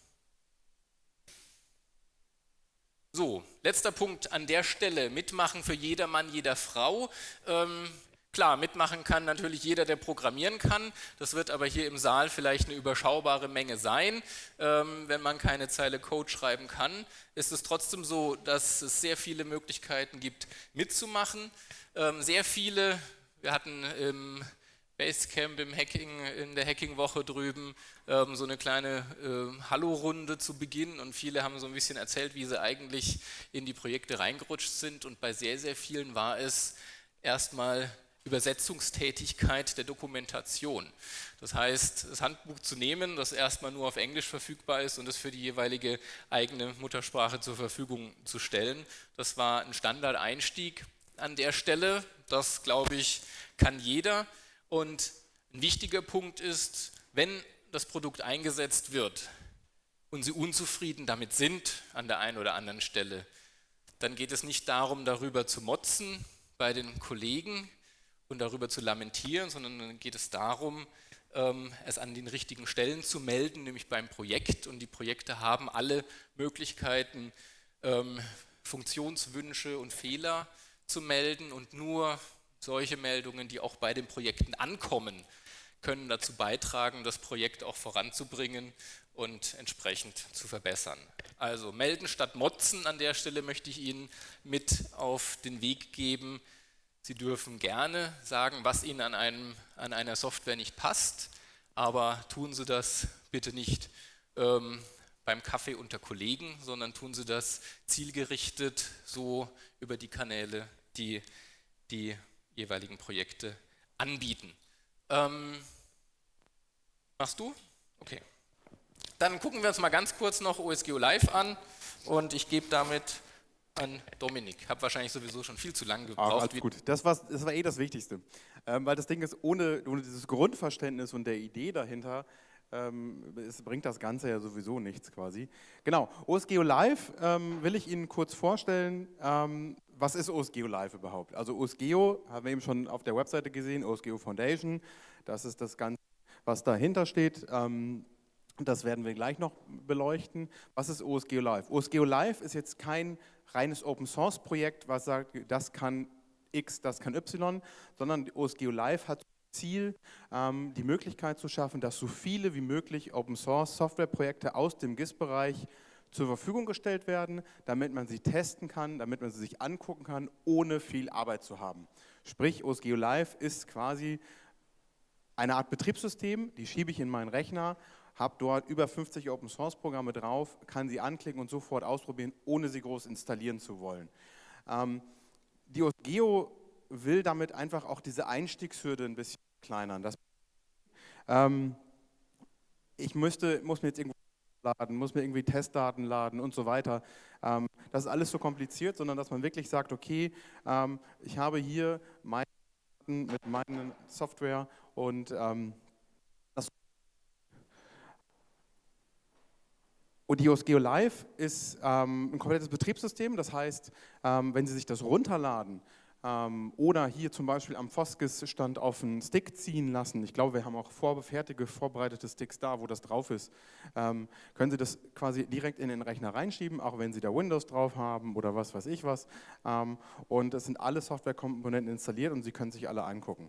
So, letzter Punkt an der Stelle, mitmachen für jedermann, jeder Frau. Ähm, Klar, mitmachen kann natürlich jeder, der programmieren kann. Das wird aber hier im Saal vielleicht eine überschaubare Menge sein. Ähm, wenn man keine Zeile Code schreiben kann, ist es trotzdem so, dass es sehr viele Möglichkeiten gibt, mitzumachen. Ähm, sehr viele, Wir hatten im Basecamp, im Hacking, in der Hacking-Woche drüben ähm, so eine kleine äh, Hallo-Runde zu Beginn und viele haben so ein bisschen erzählt, wie sie eigentlich in die Projekte reingerutscht sind und bei sehr, sehr vielen war es erstmal Übersetzungstätigkeit der Dokumentation. Das heißt, das Handbuch zu nehmen, das erstmal nur auf Englisch verfügbar ist und es für die jeweilige eigene Muttersprache zur Verfügung zu stellen. Das war ein Standardeinstieg an der Stelle. Das, glaube ich, kann jeder. Und ein wichtiger Punkt ist, wenn das Produkt eingesetzt wird und Sie unzufrieden damit sind an der einen oder anderen Stelle, dann geht es nicht darum, darüber zu motzen bei den Kollegen und darüber zu lamentieren, sondern dann geht es darum, es an den richtigen Stellen zu melden, nämlich beim Projekt. Und die Projekte haben alle Möglichkeiten, Funktionswünsche und Fehler zu melden und nur solche Meldungen, die auch bei den Projekten ankommen, können dazu beitragen, das Projekt auch voranzubringen und entsprechend zu verbessern. Also melden statt motzen, an der Stelle möchte ich Ihnen mit auf den Weg geben. Sie dürfen gerne sagen, was Ihnen an, einem, an einer Software nicht passt, aber tun Sie das bitte nicht ähm, beim Kaffee unter Kollegen, sondern tun Sie das zielgerichtet so über die Kanäle, die die jeweiligen Projekte anbieten. Ähm, machst du? Okay. Dann gucken wir uns mal ganz kurz noch O S Geo Live an und ich gebe damit an Dominik. Ich habe wahrscheinlich sowieso schon viel zu lange gebraucht. Ach, alles gut. Das war, das war eh das Wichtigste. Ähm, weil das Ding ist, ohne, ohne dieses Grundverständnis und der Idee dahinter, ähm, es bringt das Ganze ja sowieso nichts quasi. Genau, O S Geo Live ähm, will ich Ihnen kurz vorstellen. Ähm, was ist O S Geo Live überhaupt? Also O S Geo haben wir eben schon auf der Webseite gesehen, O S Geo Foundation. Das ist das Ganze, was dahinter steht. Ähm, Das werden wir gleich noch beleuchten. Was ist O S Geo Live? O S Geo Live ist jetzt kein reines Open-Source-Projekt, was sagt, das kann X, das kann Y, sondern O S Geo Live hat das Ziel, ähm, die Möglichkeit zu schaffen, dass so viele wie möglich Open-Source-Software-Projekte aus dem G I S-Bereich zur Verfügung gestellt werden, damit man sie testen kann, damit man sie sich angucken kann, ohne viel Arbeit zu haben. Sprich, O S Geo Live ist quasi eine Art Betriebssystem, die schiebe ich in meinen Rechner, habe dort über fünfzig Open-Source-Programme drauf, kann sie anklicken und sofort ausprobieren, ohne sie groß installieren zu wollen. Ähm, die O S Geo will damit einfach auch diese Einstiegshürde ein bisschen kleinern. Das, ähm, ich müsste, muss mir jetzt irgendwo laden, muss mir irgendwie Testdaten laden und so weiter. Ähm, das ist alles so kompliziert, sondern dass man wirklich sagt, okay, ähm, ich habe hier meine Daten mit meiner Software und ähm, Und die O S Geo Live ist ähm, ein komplettes Betriebssystem, das heißt, ähm, wenn Sie sich das runterladen ähm, oder hier zum Beispiel am Foskis-Stand auf einen Stick ziehen lassen, ich glaube, wir haben auch vorfertige, vorbereitete Sticks da, wo das drauf ist, ähm, können Sie das quasi direkt in den Rechner reinschieben, auch wenn Sie da Windows drauf haben oder was weiß ich was. Ähm, und es sind alle Softwarekomponenten installiert und Sie können sich alle angucken.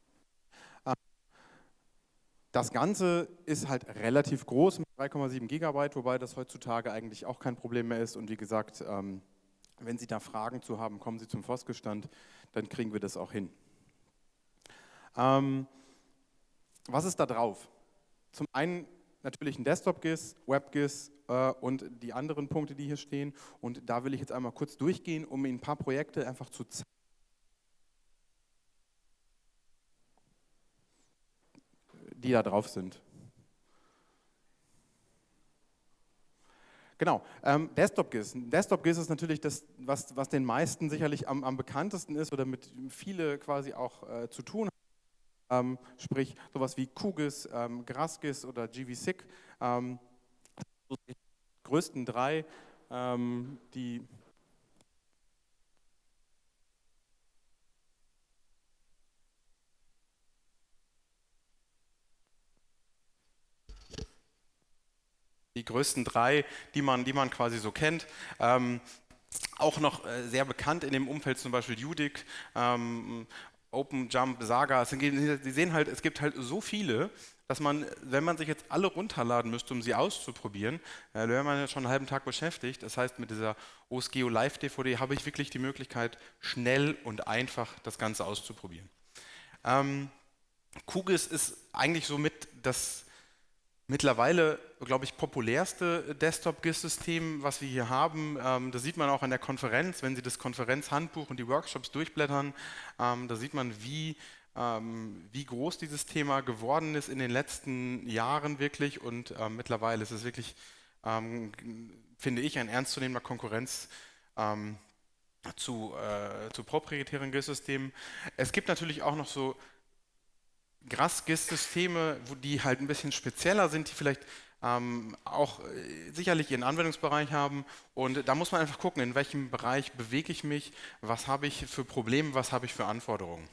Das Ganze ist halt relativ groß mit drei Komma sieben Gigabyte, wobei das heutzutage eigentlich auch kein Problem mehr ist. Und wie gesagt, ähm, wenn Sie da Fragen zu haben, kommen Sie zum Foskis-Stand, dann kriegen wir das auch hin. Ähm, was ist da drauf? Zum einen natürlich ein Desktop-G I S, Web-G I S äh, und die anderen Punkte, die hier stehen. Und da will ich jetzt einmal kurz durchgehen, um Ihnen ein paar Projekte einfach zu zeigen, die da drauf sind. Genau, ähm, Desktop-G I S. Desktop-G I S ist natürlich das, was, was den meisten sicherlich am, am bekanntesten ist oder mit viele quasi auch äh, zu tun haben. Ähm, sprich, sowas wie Q G I S, ähm, GrassGIS oder G V S I C. Ähm, die größten drei, ähm, die Die größten drei, die man, die man quasi so kennt. Ähm, auch noch äh, sehr bekannt in dem Umfeld zum Beispiel U D I C, ähm, OpenJump, Saga. Sie sehen halt, es gibt halt so viele, dass man, wenn man sich jetzt alle runterladen müsste, um sie auszuprobieren, äh, wäre man ja schon einen halben Tag beschäftigt. Das heißt, mit dieser O S Geo Live D V D habe ich wirklich die Möglichkeit, schnell und einfach das Ganze auszuprobieren. Ähm, QGIS ist eigentlich somit das mittlerweile, glaube ich, populärste Desktop-G I S-System, was wir hier haben. Ähm, das sieht man auch an der Konferenz, wenn Sie das Konferenzhandbuch und die Workshops durchblättern. Ähm, da sieht man, wie, ähm, wie groß dieses Thema geworden ist in den letzten Jahren wirklich. Und ähm, mittlerweile ist es wirklich, ähm, finde ich, ein ernstzunehmender Konkurrenz ähm, zu, äh, zu proprietären G I S-Systemen. Es gibt natürlich auch noch so G R A S-G I S-Systeme, wo die halt ein bisschen spezieller sind, die vielleicht ähm, auch äh, sicherlich ihren Anwendungsbereich haben. Und da muss man einfach gucken, in welchem Bereich bewege ich mich, was habe ich für Probleme, was habe ich für Anforderungen.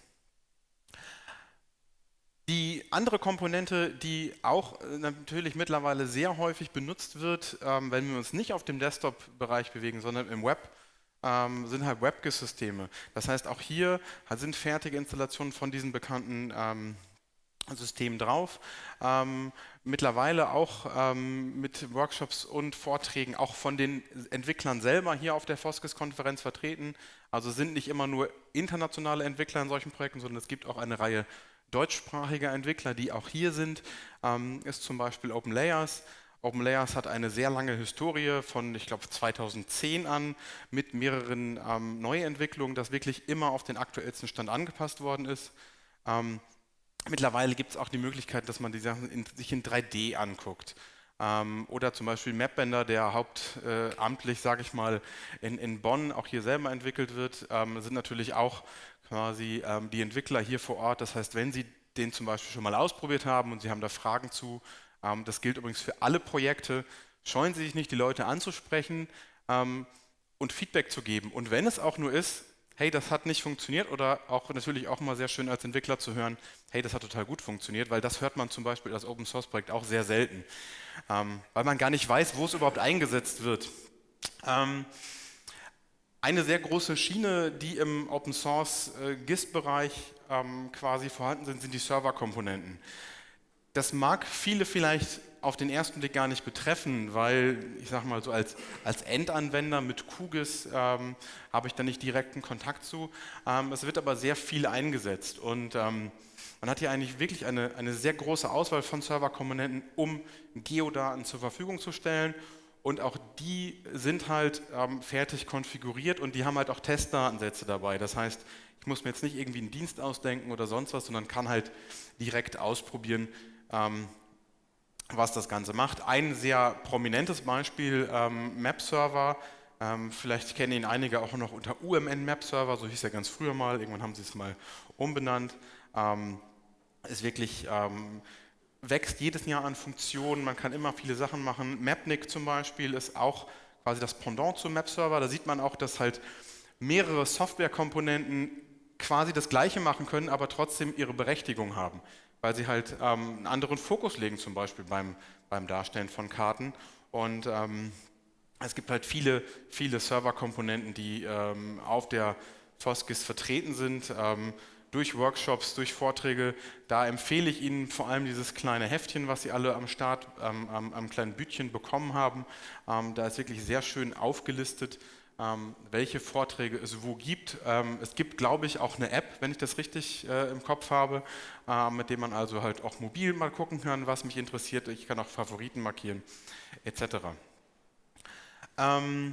Die andere Komponente, die auch äh, natürlich mittlerweile sehr häufig benutzt wird, ähm, wenn wir uns nicht auf dem Desktop-Bereich bewegen, sondern im Web, ähm, sind halt WebGIS-Systeme. Das heißt, auch hier sind fertige Installationen von diesen bekannten ähm, System drauf. Ähm, mittlerweile auch ähm, mit Workshops und Vorträgen auch von den Entwicklern selber hier auf der FOSGIS-Konferenz vertreten. Also sind nicht immer nur internationale Entwickler in solchen Projekten, sondern es gibt auch eine Reihe deutschsprachiger Entwickler, die auch hier sind. Ähm, ist zum Beispiel OpenLayers. OpenLayers hat eine sehr lange Historie von, ich glaube, zweitausendzehn an mit mehreren ähm, Neuentwicklungen, das wirklich immer auf den aktuellsten Stand angepasst worden ist. Ähm, Mittlerweile gibt es auch die Möglichkeit, dass man die Sachen in, sich in drei D anguckt. Ähm, oder zum Beispiel Mapbender, der hauptamtlich, äh, sage ich mal, in, in Bonn auch hier selber entwickelt wird, ähm, sind natürlich auch quasi ähm, die Entwickler hier vor Ort. Das heißt, wenn Sie den zum Beispiel schon mal ausprobiert haben und Sie haben da Fragen zu, ähm, das gilt übrigens für alle Projekte, scheuen Sie sich nicht, die Leute anzusprechen ähm, und Feedback zu geben. Und wenn es auch nur ist, hey, das hat nicht funktioniert, oder auch natürlich auch mal sehr schön als Entwickler zu hören, hey, das hat total gut funktioniert, weil das hört man zum Beispiel als Open-Source-Projekt auch sehr selten, ähm, weil man gar nicht weiß, wo es überhaupt eingesetzt wird. Ähm, eine sehr große Schiene, die im Open-Source-G I S-Bereich ähm, quasi vorhanden sind, sind die Serverkomponenten. Das mag viele vielleicht auf den ersten Blick gar nicht betreffen, weil ich sage mal so als, als Endanwender mit QGIS ähm, habe ich da nicht direkten Kontakt zu. Ähm, es wird aber sehr viel eingesetzt und ähm, man hat hier eigentlich wirklich eine, eine sehr große Auswahl von Serverkomponenten, um Geodaten zur Verfügung zu stellen, und auch die sind halt ähm, fertig konfiguriert und die haben halt auch Testdatensätze dabei. Das heißt, ich muss mir jetzt nicht irgendwie einen Dienst ausdenken oder sonst was, sondern kann halt direkt ausprobieren, ähm, was das Ganze macht. Ein sehr prominentes Beispiel, ähm, Map-Server, ähm, vielleicht kennen ihn einige auch noch unter U M N-Map-Server, so hieß er ganz früher mal, irgendwann haben sie es mal umbenannt, ähm, ist wirklich, ähm, wächst jedes Jahr an Funktionen, man kann immer viele Sachen machen. Mapnik zum Beispiel ist auch quasi das Pendant zum Map-Server, da sieht man auch, dass halt mehrere Softwarekomponenten quasi das Gleiche machen können, aber trotzdem ihre Berechtigung haben, weil sie halt ähm, einen anderen Fokus legen, zum Beispiel beim, beim Darstellen von Karten. Und ähm, es gibt halt viele, viele Serverkomponenten, die ähm, auf der FOSGIS vertreten sind, ähm, durch Workshops, durch Vorträge. Da empfehle ich Ihnen vor allem dieses kleine Heftchen, was Sie alle am Start, ähm, am, am kleinen Bütchen bekommen haben. Ähm, da ist wirklich sehr schön aufgelistet, ähm, welche Vorträge es wo gibt. Ähm, es gibt, glaube ich, auch eine App, wenn ich das richtig äh, im Kopf habe, äh, mit der man also halt auch mobil mal gucken kann, was mich interessiert. Ich kann auch Favoriten markieren, et cetera. Ähm,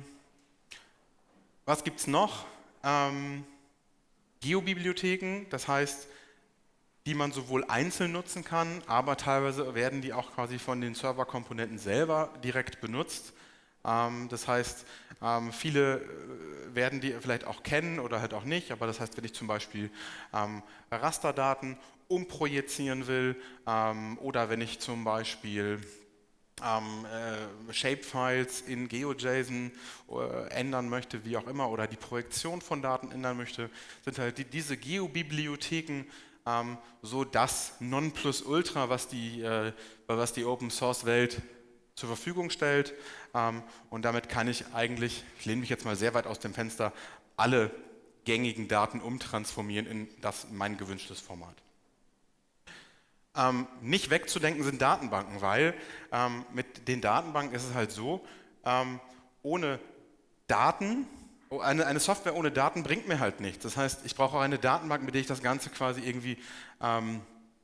was gibt es noch? Ähm, Geobibliotheken, das heißt, die man sowohl einzeln nutzen kann, aber teilweise werden die auch quasi von den Serverkomponenten selber direkt benutzt. Ähm, das heißt, ähm, viele werden die vielleicht auch kennen oder halt auch nicht, aber das heißt, wenn ich zum Beispiel ähm, Rasterdaten umprojizieren will ähm, oder wenn ich zum Beispiel Ähm, äh, Shapefiles in GeoJSON äh, ändern möchte, wie auch immer, oder die Projektion von Daten ändern möchte, sind halt die, diese Geobibliotheken ähm, so das Nonplusultra, was die, äh, was die Open-Source-Welt zur Verfügung stellt. Ähm, und damit kann ich eigentlich, ich lehne mich jetzt mal sehr weit aus dem Fenster, alle gängigen Daten umtransformieren in das mein gewünschtes Format. Ähm, nicht wegzudenken sind Datenbanken, weil ähm, mit den Datenbanken ist es halt so, ähm, ohne Daten oh, eine, eine Software ohne Daten bringt mir halt nichts. Das heißt, ich brauche auch eine Datenbank, mit der ich das Ganze quasi irgendwie ähm,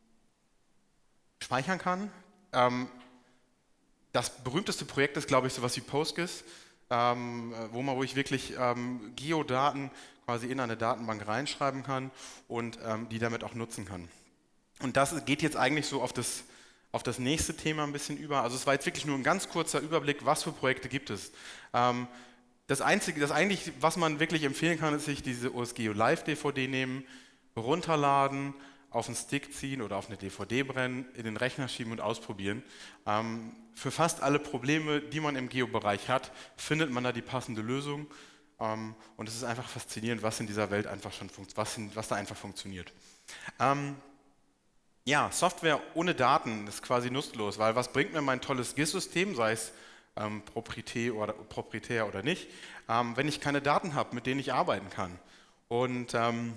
speichern kann. Ähm, das berühmteste Projekt ist, glaube ich, sowas wie Postgres, ähm, wo man, wo ich wirklich ähm, Geodaten quasi in eine Datenbank reinschreiben kann und ähm, die damit auch nutzen kann. Und das geht jetzt eigentlich so auf das, auf das nächste Thema ein bisschen über. Also es war jetzt wirklich nur ein ganz kurzer Überblick, was für Projekte gibt es. Ähm, das Einzige, das eigentlich, was man wirklich empfehlen kann, ist sich diese O S Geo Live D V D nehmen, runterladen, auf einen Stick ziehen oder auf eine D V D brennen, in den Rechner schieben und ausprobieren. Ähm, für fast alle Probleme, die man im Geo-Bereich hat, findet man da die passende Lösung. Ähm, und es ist einfach faszinierend, was in dieser Welt einfach schon was, in, was da einfach funktioniert. Ähm, ja, Software ohne Daten ist quasi nutzlos, weil was bringt mir mein tolles G I S-System, sei es ähm, proprietär, oder, proprietär oder nicht, ähm, wenn ich keine Daten habe, mit denen ich arbeiten kann. Und ähm,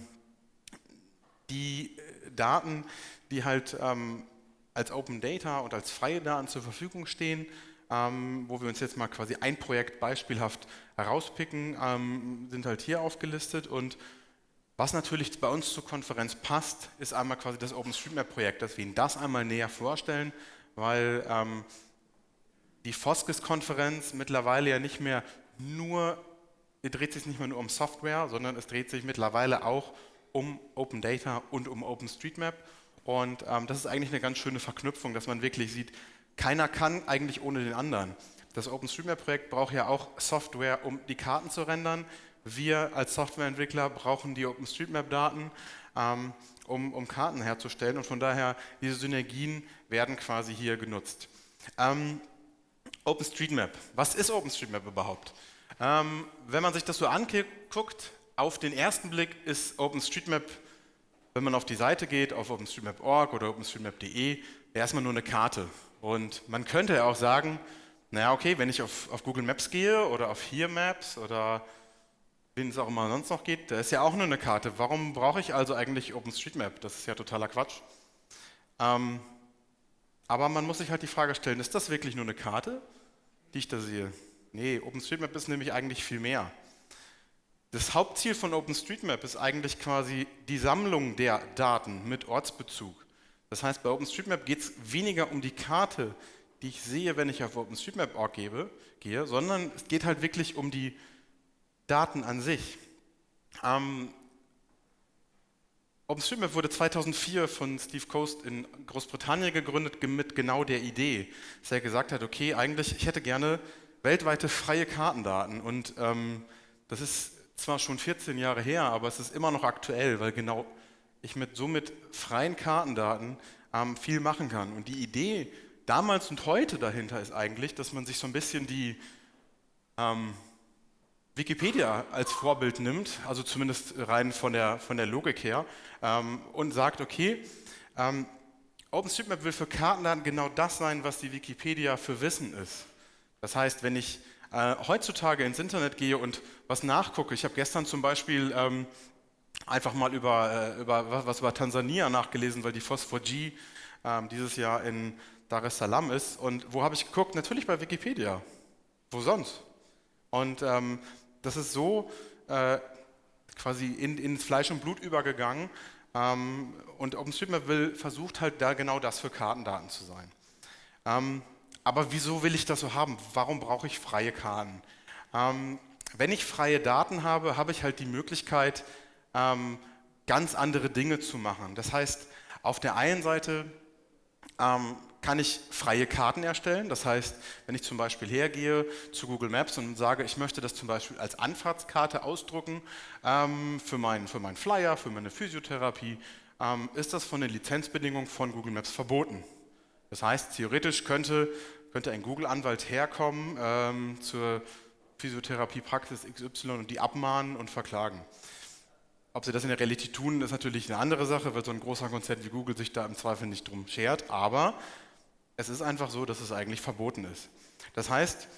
die Daten, die halt ähm, als Open Data und als freie Daten zur Verfügung stehen, ähm, wo wir uns jetzt mal quasi ein Projekt beispielhaft herauspicken, ähm, sind halt hier aufgelistet. Und was natürlich bei uns zur Konferenz passt, ist einmal quasi das OpenStreetMap-Projekt, dass wir Ihnen das einmal näher vorstellen, weil ähm, die Foskes-Konferenz mittlerweile ja nicht mehr nur, hier dreht sich nicht mehr nur um Software, sondern es dreht sich mittlerweile auch um Open Data und um OpenStreetMap. Und ähm, das ist eigentlich eine ganz schöne Verknüpfung, dass man wirklich sieht, keiner kann eigentlich ohne den anderen. Das OpenStreetMap-Projekt braucht ja auch Software, um die Karten zu rendern. Wir als Softwareentwickler brauchen die OpenStreetMap-Daten, ähm, um, um Karten herzustellen. Und von daher, diese Synergien werden quasi hier genutzt. Ähm, OpenStreetMap. Was ist OpenStreetMap überhaupt? Ähm, wenn man sich das so anguckt, auf den ersten Blick ist OpenStreetMap, wenn man auf die Seite geht, auf OpenStreetMap Punkt org oder OpenStreetMap Punkt de, erstmal nur eine Karte. Und man könnte ja auch sagen, naja, okay, wenn ich auf, auf Google Maps gehe oder auf Here Maps oder wen es auch immer sonst noch geht, da ist ja auch nur eine Karte. Warum brauche ich also eigentlich OpenStreetMap? Das ist ja totaler Quatsch. Ähm, aber man muss sich halt die Frage stellen, ist das wirklich nur eine Karte, die ich da sehe? Nee, OpenStreetMap ist nämlich eigentlich viel mehr. Das Hauptziel von OpenStreetMap ist eigentlich quasi die Sammlung der Daten mit Ortsbezug. Das heißt, bei OpenStreetMap geht es weniger um die Karte, die ich sehe, wenn ich auf OpenStreetMap Punkt org gebe, gehe, sondern es geht halt wirklich um die Daten an sich. Ähm, OpenStreetMap wurde zweitausendvier von Steve Coast in Großbritannien gegründet mit genau der Idee, dass er gesagt hat, okay, eigentlich, ich hätte gerne weltweite freie Kartendaten und ähm, das ist zwar schon vierzehn Jahre her, aber es ist immer noch aktuell, weil genau ich mit so mit freien Kartendaten ähm, viel machen kann. Und die Idee damals und heute dahinter ist eigentlich, dass man sich so ein bisschen die ähm, Wikipedia als Vorbild nimmt, also zumindest rein von der, von der Logik her, ähm, und sagt, okay, ähm, OpenStreetMap will für Kartendaten genau das sein, was die Wikipedia für Wissen ist. Das heißt, wenn ich äh, heutzutage ins Internet gehe und was nachgucke, ich habe gestern zum Beispiel ähm, einfach mal über, äh, über was über Tansania nachgelesen, weil die Phosphor G ähm, dieses Jahr in Dar es Salaam ist. Und wo habe ich geguckt? Natürlich bei Wikipedia. Wo sonst? Und ähm, das ist so äh, quasi in, ins Fleisch und Blut übergegangen. Ähm, und OpenStreetMap will, versucht halt da genau das für Kartendaten zu sein. Ähm, aber wieso will ich das so haben? Warum brauche ich freie Karten? Ähm, wenn ich freie Daten habe, habe ich halt die Möglichkeit, ähm, ganz andere Dinge zu machen. Das heißt, auf der einen Seite ähm, kann ich freie Karten erstellen. Das heißt, wenn ich zum Beispiel hergehe zu Google Maps und sage, ich möchte das zum Beispiel als Anfahrtskarte ausdrucken ähm, für, meinen, für meinen Flyer, für meine Physiotherapie, ähm, ist das von den Lizenzbedingungen von Google Maps verboten. Das heißt, theoretisch könnte, könnte ein Google-Anwalt herkommen ähm, zur Physiotherapiepraxis X Y und die abmahnen und verklagen. Ob sie das in der Realität tun, ist natürlich eine andere Sache, weil so ein großer Konzern wie Google sich da im Zweifel nicht drum schert, aber es ist einfach so, dass es eigentlich verboten ist. Das heißt,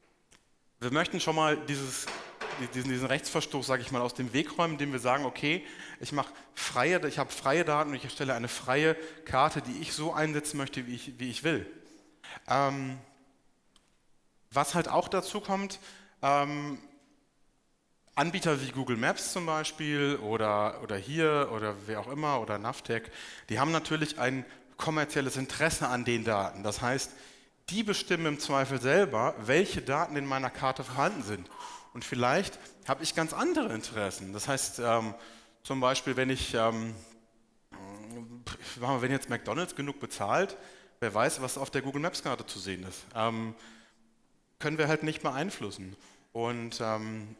wir möchten schon mal dieses, diesen, diesen Rechtsverstoß, sage ich mal, aus dem Weg räumen, indem wir sagen, okay, ich mache freie, ich habe freie Daten und ich erstelle eine freie Karte, die ich so einsetzen möchte, wie ich, wie ich will. Ähm, was halt auch dazu kommt, ähm, Anbieter wie Google Maps zum Beispiel oder, oder hier oder wer auch immer oder Navteq, die haben natürlich ein kommerzielles Interesse an den Daten. Das heißt, die bestimmen im Zweifel selber, welche Daten in meiner Karte vorhanden sind. Und vielleicht habe ich ganz andere Interessen. Das heißt, ähm, zum Beispiel, wenn ich, ähm, wenn jetzt McDonald's genug bezahlt, wer weiß, was auf der Google Maps Karte zu sehen ist, ähm, können wir halt nicht beeinflussen. Und ähm,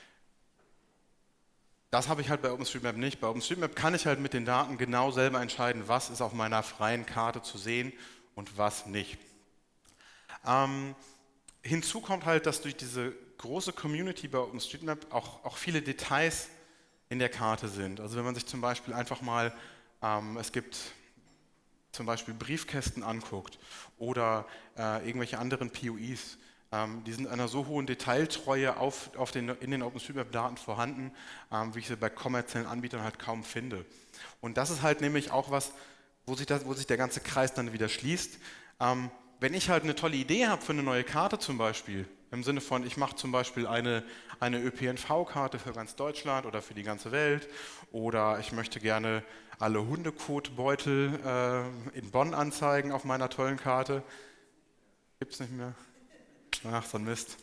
das habe ich halt bei OpenStreetMap nicht. Bei OpenStreetMap kann ich halt mit den Daten genau selber entscheiden, was ist auf meiner freien Karte zu sehen und was nicht. Ähm, hinzu kommt halt, dass durch diese große Community bei OpenStreetMap auch, auch viele Details in der Karte sind. Also wenn man sich zum Beispiel einfach mal, ähm, es gibt zum Beispiel Briefkästen anguckt oder äh, irgendwelche anderen P O Is, ähm, die sind einer so hohen Detailtreue auf, auf den, in den OpenStreetMap-Daten vorhanden, ähm, wie ich sie bei kommerziellen Anbietern halt kaum finde. Und das ist halt nämlich auch was, wo sich, das, wo sich der ganze Kreis dann wieder schließt. Ähm, wenn ich halt eine tolle Idee habe für eine neue Karte zum Beispiel, im Sinne von, ich mache zum Beispiel eine, eine Ö P N V-Karte für ganz Deutschland oder für die ganze Welt oder ich möchte gerne alle Hundekotbeutel äh, in Bonn anzeigen auf meiner tollen Karte. Gibt es nicht mehr? Ach, so ein Mist.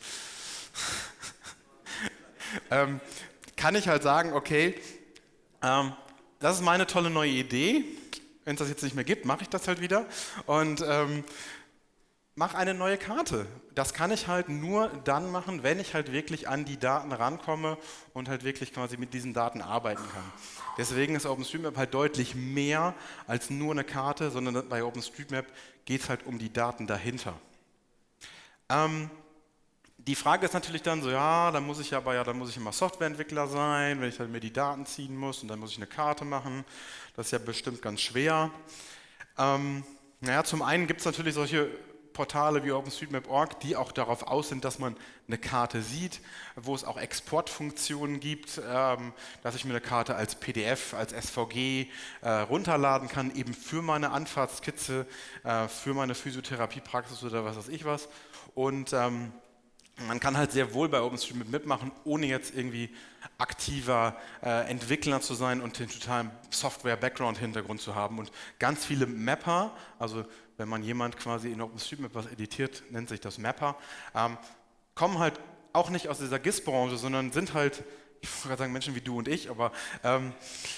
ähm, kann ich halt sagen, okay, ähm, das ist meine tolle neue Idee. Wenn es das jetzt nicht mehr gibt, mache ich das halt wieder und ähm, mache eine neue Karte. Das kann ich halt nur dann machen, wenn ich halt wirklich an die Daten rankomme und halt wirklich quasi mit diesen Daten arbeiten kann. Deswegen ist OpenStreetMap halt deutlich mehr als nur eine Karte, sondern bei OpenStreetMap geht es halt um die Daten dahinter. Ähm, die Frage ist natürlich dann so, ja, dann muss ich aber ja, dann muss ich immer Softwareentwickler sein, wenn ich dann mir die Daten ziehen muss und dann muss ich eine Karte machen. Das ist ja bestimmt ganz schwer. Ähm, naja, zum einen gibt es natürlich solche Portale wie OpenStreetMap Punkt org, die auch darauf aus sind, dass man eine Karte sieht, wo es auch Exportfunktionen gibt, ähm, dass ich mir eine Karte als P D F, als S V G äh, runterladen kann, eben für meine Anfahrtskizze, äh, für meine Physiotherapiepraxis oder was weiß ich was. Und ähm, man kann halt sehr wohl bei OpenStreetMap mitmachen, ohne jetzt irgendwie aktiver äh, Entwickler zu sein und den totalen Software-Background-Hintergrund zu haben. Und ganz viele Mapper, also wenn man jemand quasi in OpenStreetMap was editiert, nennt sich das Mapper, ähm, kommen halt auch nicht aus dieser G I S-Branche, sondern sind halt, ich würde gerade sagen, Menschen wie du und ich, aber ähm,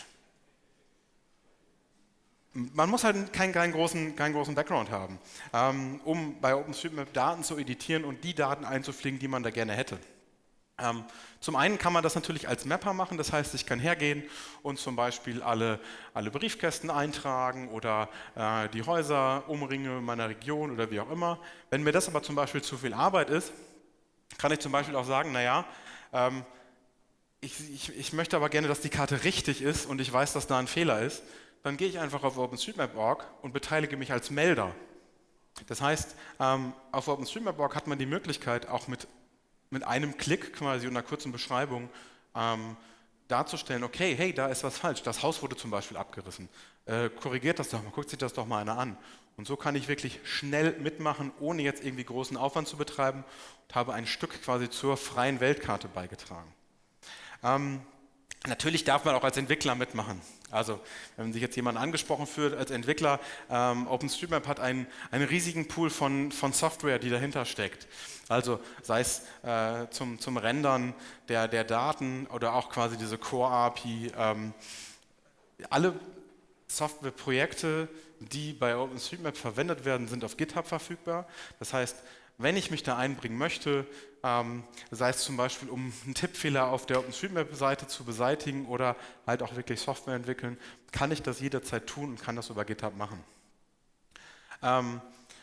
man muss halt keinen, keinen, großen, keinen großen Background haben, ähm, um bei OpenStreetMap Daten zu editieren und die Daten einzupflegen, die man da gerne hätte. Ähm, zum einen kann man das natürlich als Mapper machen, das heißt, ich kann hergehen und zum Beispiel alle, alle Briefkästen eintragen oder äh, die Häuser, Umringe meiner Region oder wie auch immer. Wenn mir das aber zum Beispiel zu viel Arbeit ist, kann ich zum Beispiel auch sagen, naja, ähm, ich, ich, ich möchte aber gerne, dass die Karte richtig ist und ich weiß, dass da ein Fehler ist. Dann gehe ich einfach auf OpenStreetMap Punkt org und beteilige mich als Melder. Das heißt, ähm, auf OpenStreetMap Punkt org hat man die Möglichkeit, auch mit, mit einem Klick quasi und einer kurzen Beschreibung ähm, darzustellen, okay, hey, da ist was falsch, das Haus wurde zum Beispiel abgerissen. Äh, korrigiert das doch mal, guckt sich das doch mal einer an. Und so kann ich wirklich schnell mitmachen, ohne jetzt irgendwie großen Aufwand zu betreiben und habe ein Stück quasi zur freien Weltkarte beigetragen. Ähm, Natürlich darf man auch als Entwickler mitmachen. Also wenn sich jetzt jemand angesprochen fühlt als Entwickler, ähm, OpenStreetMap hat einen, einen riesigen Pool von, von Software, die dahinter steckt. Also sei es äh, zum, zum Rendern der, der Daten oder auch quasi diese Core-A P I. Ähm, alle Softwareprojekte, die bei OpenStreetMap verwendet werden, sind auf GitHub verfügbar. Das heißt, wenn ich mich da einbringen möchte, ähm, sei es zum Beispiel, um einen Tippfehler auf der OpenStreetMap-Seite zu beseitigen oder halt auch wirklich Software entwickeln, kann ich das jederzeit tun und kann das über GitHub machen. Ähm,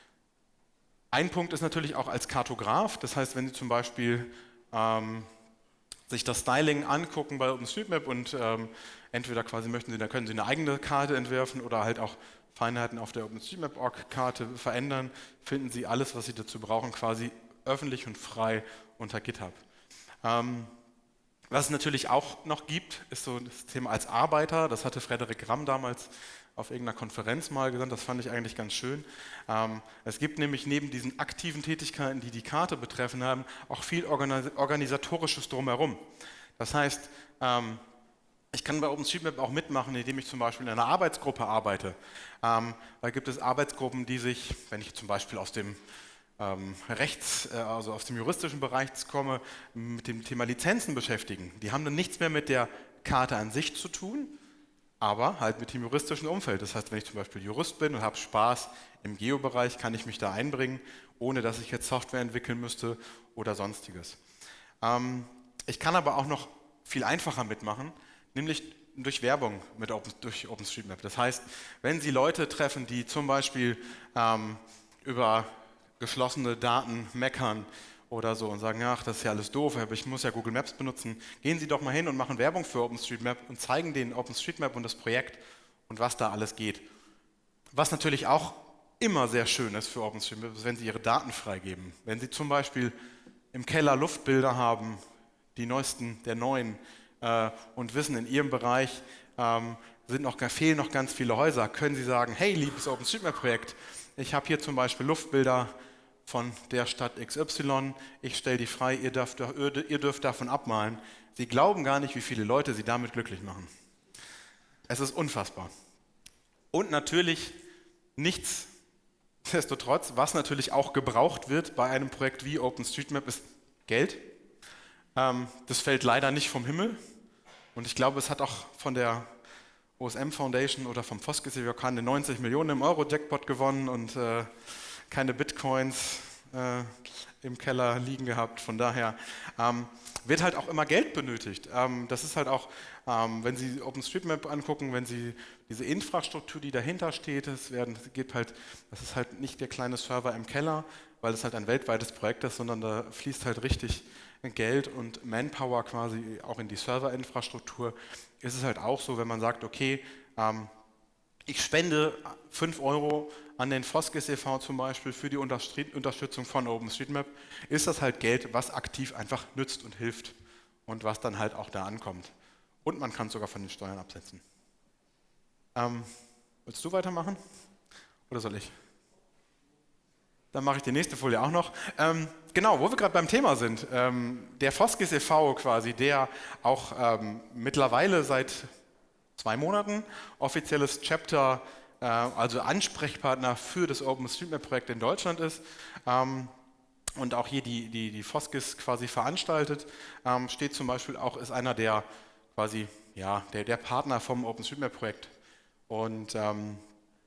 ein Punkt ist natürlich auch als Kartograf, das heißt, wenn Sie zum Beispiel ähm, sich das Styling angucken bei OpenStreetMap und ähm, entweder quasi möchten Sie, da können Sie eine eigene Karte entwerfen oder halt auch Feinheiten auf der OpenStreetMap Punkt org-Karte verändern, finden Sie alles, was Sie dazu brauchen, quasi öffentlich und frei unter GitHub. Ähm, was es natürlich auch noch gibt, ist so das Thema als Arbeiter. Das hatte Frederik Ramm damals auf irgendeiner Konferenz mal gesagt, das fand ich eigentlich ganz schön. Ähm, es gibt nämlich neben diesen aktiven Tätigkeiten, die die Karte betreffen haben, auch viel Organis- organisatorisches Drumherum. Das heißt, ähm, ich kann bei OpenStreetMap auch mitmachen, indem ich zum Beispiel in einer Arbeitsgruppe arbeite. Ähm, da gibt es Arbeitsgruppen, die sich, wenn ich zum Beispiel aus dem ähm, Rechts, äh, also aus dem juristischen Bereich komme, mit dem Thema Lizenzen beschäftigen. Die haben dann nichts mehr mit der Karte an sich zu tun, aber halt mit dem juristischen Umfeld. Das heißt, wenn ich zum Beispiel Jurist bin und habe Spaß im Geo-Bereich, kann ich mich da einbringen, ohne dass ich jetzt Software entwickeln müsste oder sonstiges. Ähm, ich kann aber auch noch viel einfacher mitmachen, nämlich durch Werbung mit Open, durch OpenStreetMap. Das heißt, wenn Sie Leute treffen, die zum Beispiel ähm, über geschlossene Daten meckern oder so und sagen, ach, das ist ja alles doof, aber ich muss ja Google Maps benutzen, gehen Sie doch mal hin und machen Werbung für OpenStreetMap und zeigen denen OpenStreetMap und das Projekt und was da alles geht. Was natürlich auch immer sehr schön ist für OpenStreetMap, ist, wenn Sie Ihre Daten freigeben. Wenn Sie zum Beispiel im Keller Luftbilder haben, die neuesten der neuen, und wissen, in Ihrem Bereich ähm, sind noch, fehlen noch ganz viele Häuser, können Sie sagen, hey, liebes OpenStreetMap-Projekt, ich habe hier zum Beispiel Luftbilder von der Stadt X Y, ich stelle die frei, ihr dürft, ihr dürft davon abmalen. Sie glauben gar nicht, wie viele Leute Sie damit glücklich machen. Es ist unfassbar. Und natürlich nichtsdestotrotz, was natürlich auch gebraucht wird bei einem Projekt wie OpenStreetMap, ist Geld. Ähm, das fällt leider nicht vom Himmel. Und ich glaube, es hat auch von der O S M Foundation oder vom Foskes E V K eine neunzig Millionen im Euro-Jackpot gewonnen und äh, keine Bitcoins äh, im Keller liegen gehabt. Von daher ähm, wird halt auch immer Geld benötigt. Ähm, das ist halt auch, ähm, wenn Sie OpenStreetMap angucken, wenn Sie diese Infrastruktur, die dahinter steht, es werden, es gibt halt, das ist halt nicht der kleine Server im Keller, weil es halt ein weltweites Projekt ist, sondern da fließt halt richtig Geld und Manpower quasi auch in die Serverinfrastruktur. Ist es halt auch so, wenn man sagt, okay, ähm, ich spende fünf Euro an den Foskes e V zum Beispiel für die Unterstützung von OpenStreetMap, ist das halt Geld, was aktiv einfach nützt und hilft und was dann halt auch da ankommt. Und man kann es sogar von den Steuern absetzen. Ähm, willst du weitermachen oder soll ich? Dann mache ich die nächste Folie auch noch. Ähm, genau, wo wir gerade beim Thema sind. Ähm, der Foskes e V quasi, der auch ähm, mittlerweile seit zwei Monaten offizielles Chapter, äh, also Ansprechpartner für das OpenStreetMap-Projekt in Deutschland ist ähm, und auch hier die, die, die Foskes quasi veranstaltet, ähm, steht zum Beispiel auch, ist einer der quasi, ja, der, der Partner vom OpenStreetMap-Projekt. Und ähm,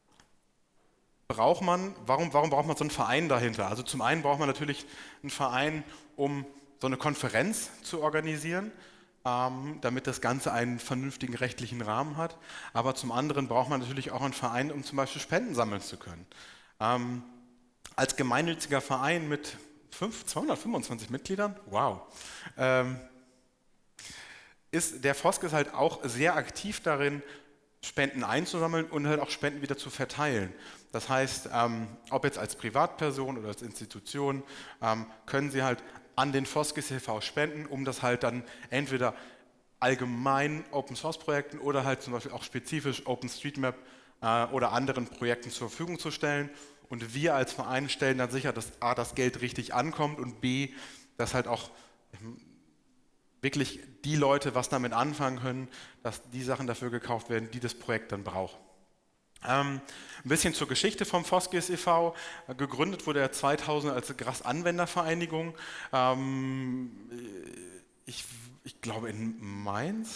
braucht man, warum, warum braucht man so einen Verein dahinter? Also zum einen braucht man natürlich einen Verein, um so eine Konferenz zu organisieren, ähm, damit das Ganze einen vernünftigen rechtlichen Rahmen hat. Aber zum anderen braucht man natürlich auch einen Verein, um zum Beispiel Spenden sammeln zu können. Ähm, als gemeinnütziger Verein mit zweihundertfünfundzwanzig Mitgliedern, wow, ähm, ist der Foskes halt auch sehr aktiv darin, Spenden einzusammeln und halt auch Spenden wieder zu verteilen. Das heißt, ähm, ob jetzt als Privatperson oder als Institution, ähm, können Sie halt an den Foskes e V spenden, um das halt dann entweder allgemein Open-Source-Projekten oder halt zum Beispiel auch spezifisch OpenStreetMap äh, oder anderen Projekten zur Verfügung zu stellen. Und wir als Verein stellen dann sicher, dass A, das Geld richtig ankommt und B, dass halt auch wirklich die Leute was damit anfangen können, dass die Sachen dafür gekauft werden, die das Projekt dann braucht. Ähm, ein bisschen zur Geschichte vom Foskes e V. Gegründet wurde er zweitausend als G R A S-Anwendervereinigung. Ähm, ich, ich glaube in Mainz.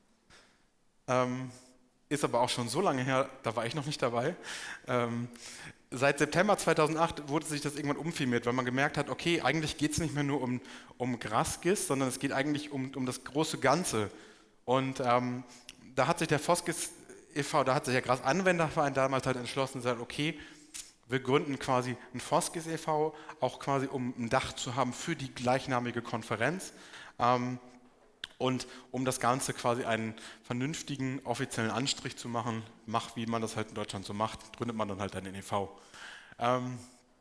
Ähm, ist aber auch schon so lange her, da war ich noch nicht dabei. Ähm, Seit September zweitausendacht wurde sich das irgendwann umfirmiert, weil man gemerkt hat, okay, eigentlich geht es nicht mehr nur um, um G R A S-GIS, sondern es geht eigentlich um, um das große Ganze. Und ähm, da hat sich der Foskes e V, da hat sich der G R A S-Anwenderverein damals halt entschlossen und gesagt, okay, wir gründen quasi ein Foskes e V, auch quasi um ein Dach zu haben für die gleichnamige Konferenz. Ähm, Und um das Ganze quasi einen vernünftigen, offiziellen Anstrich zu machen, macht, wie man das halt in Deutschland so macht, gründet man dann halt einen E V. Ähm,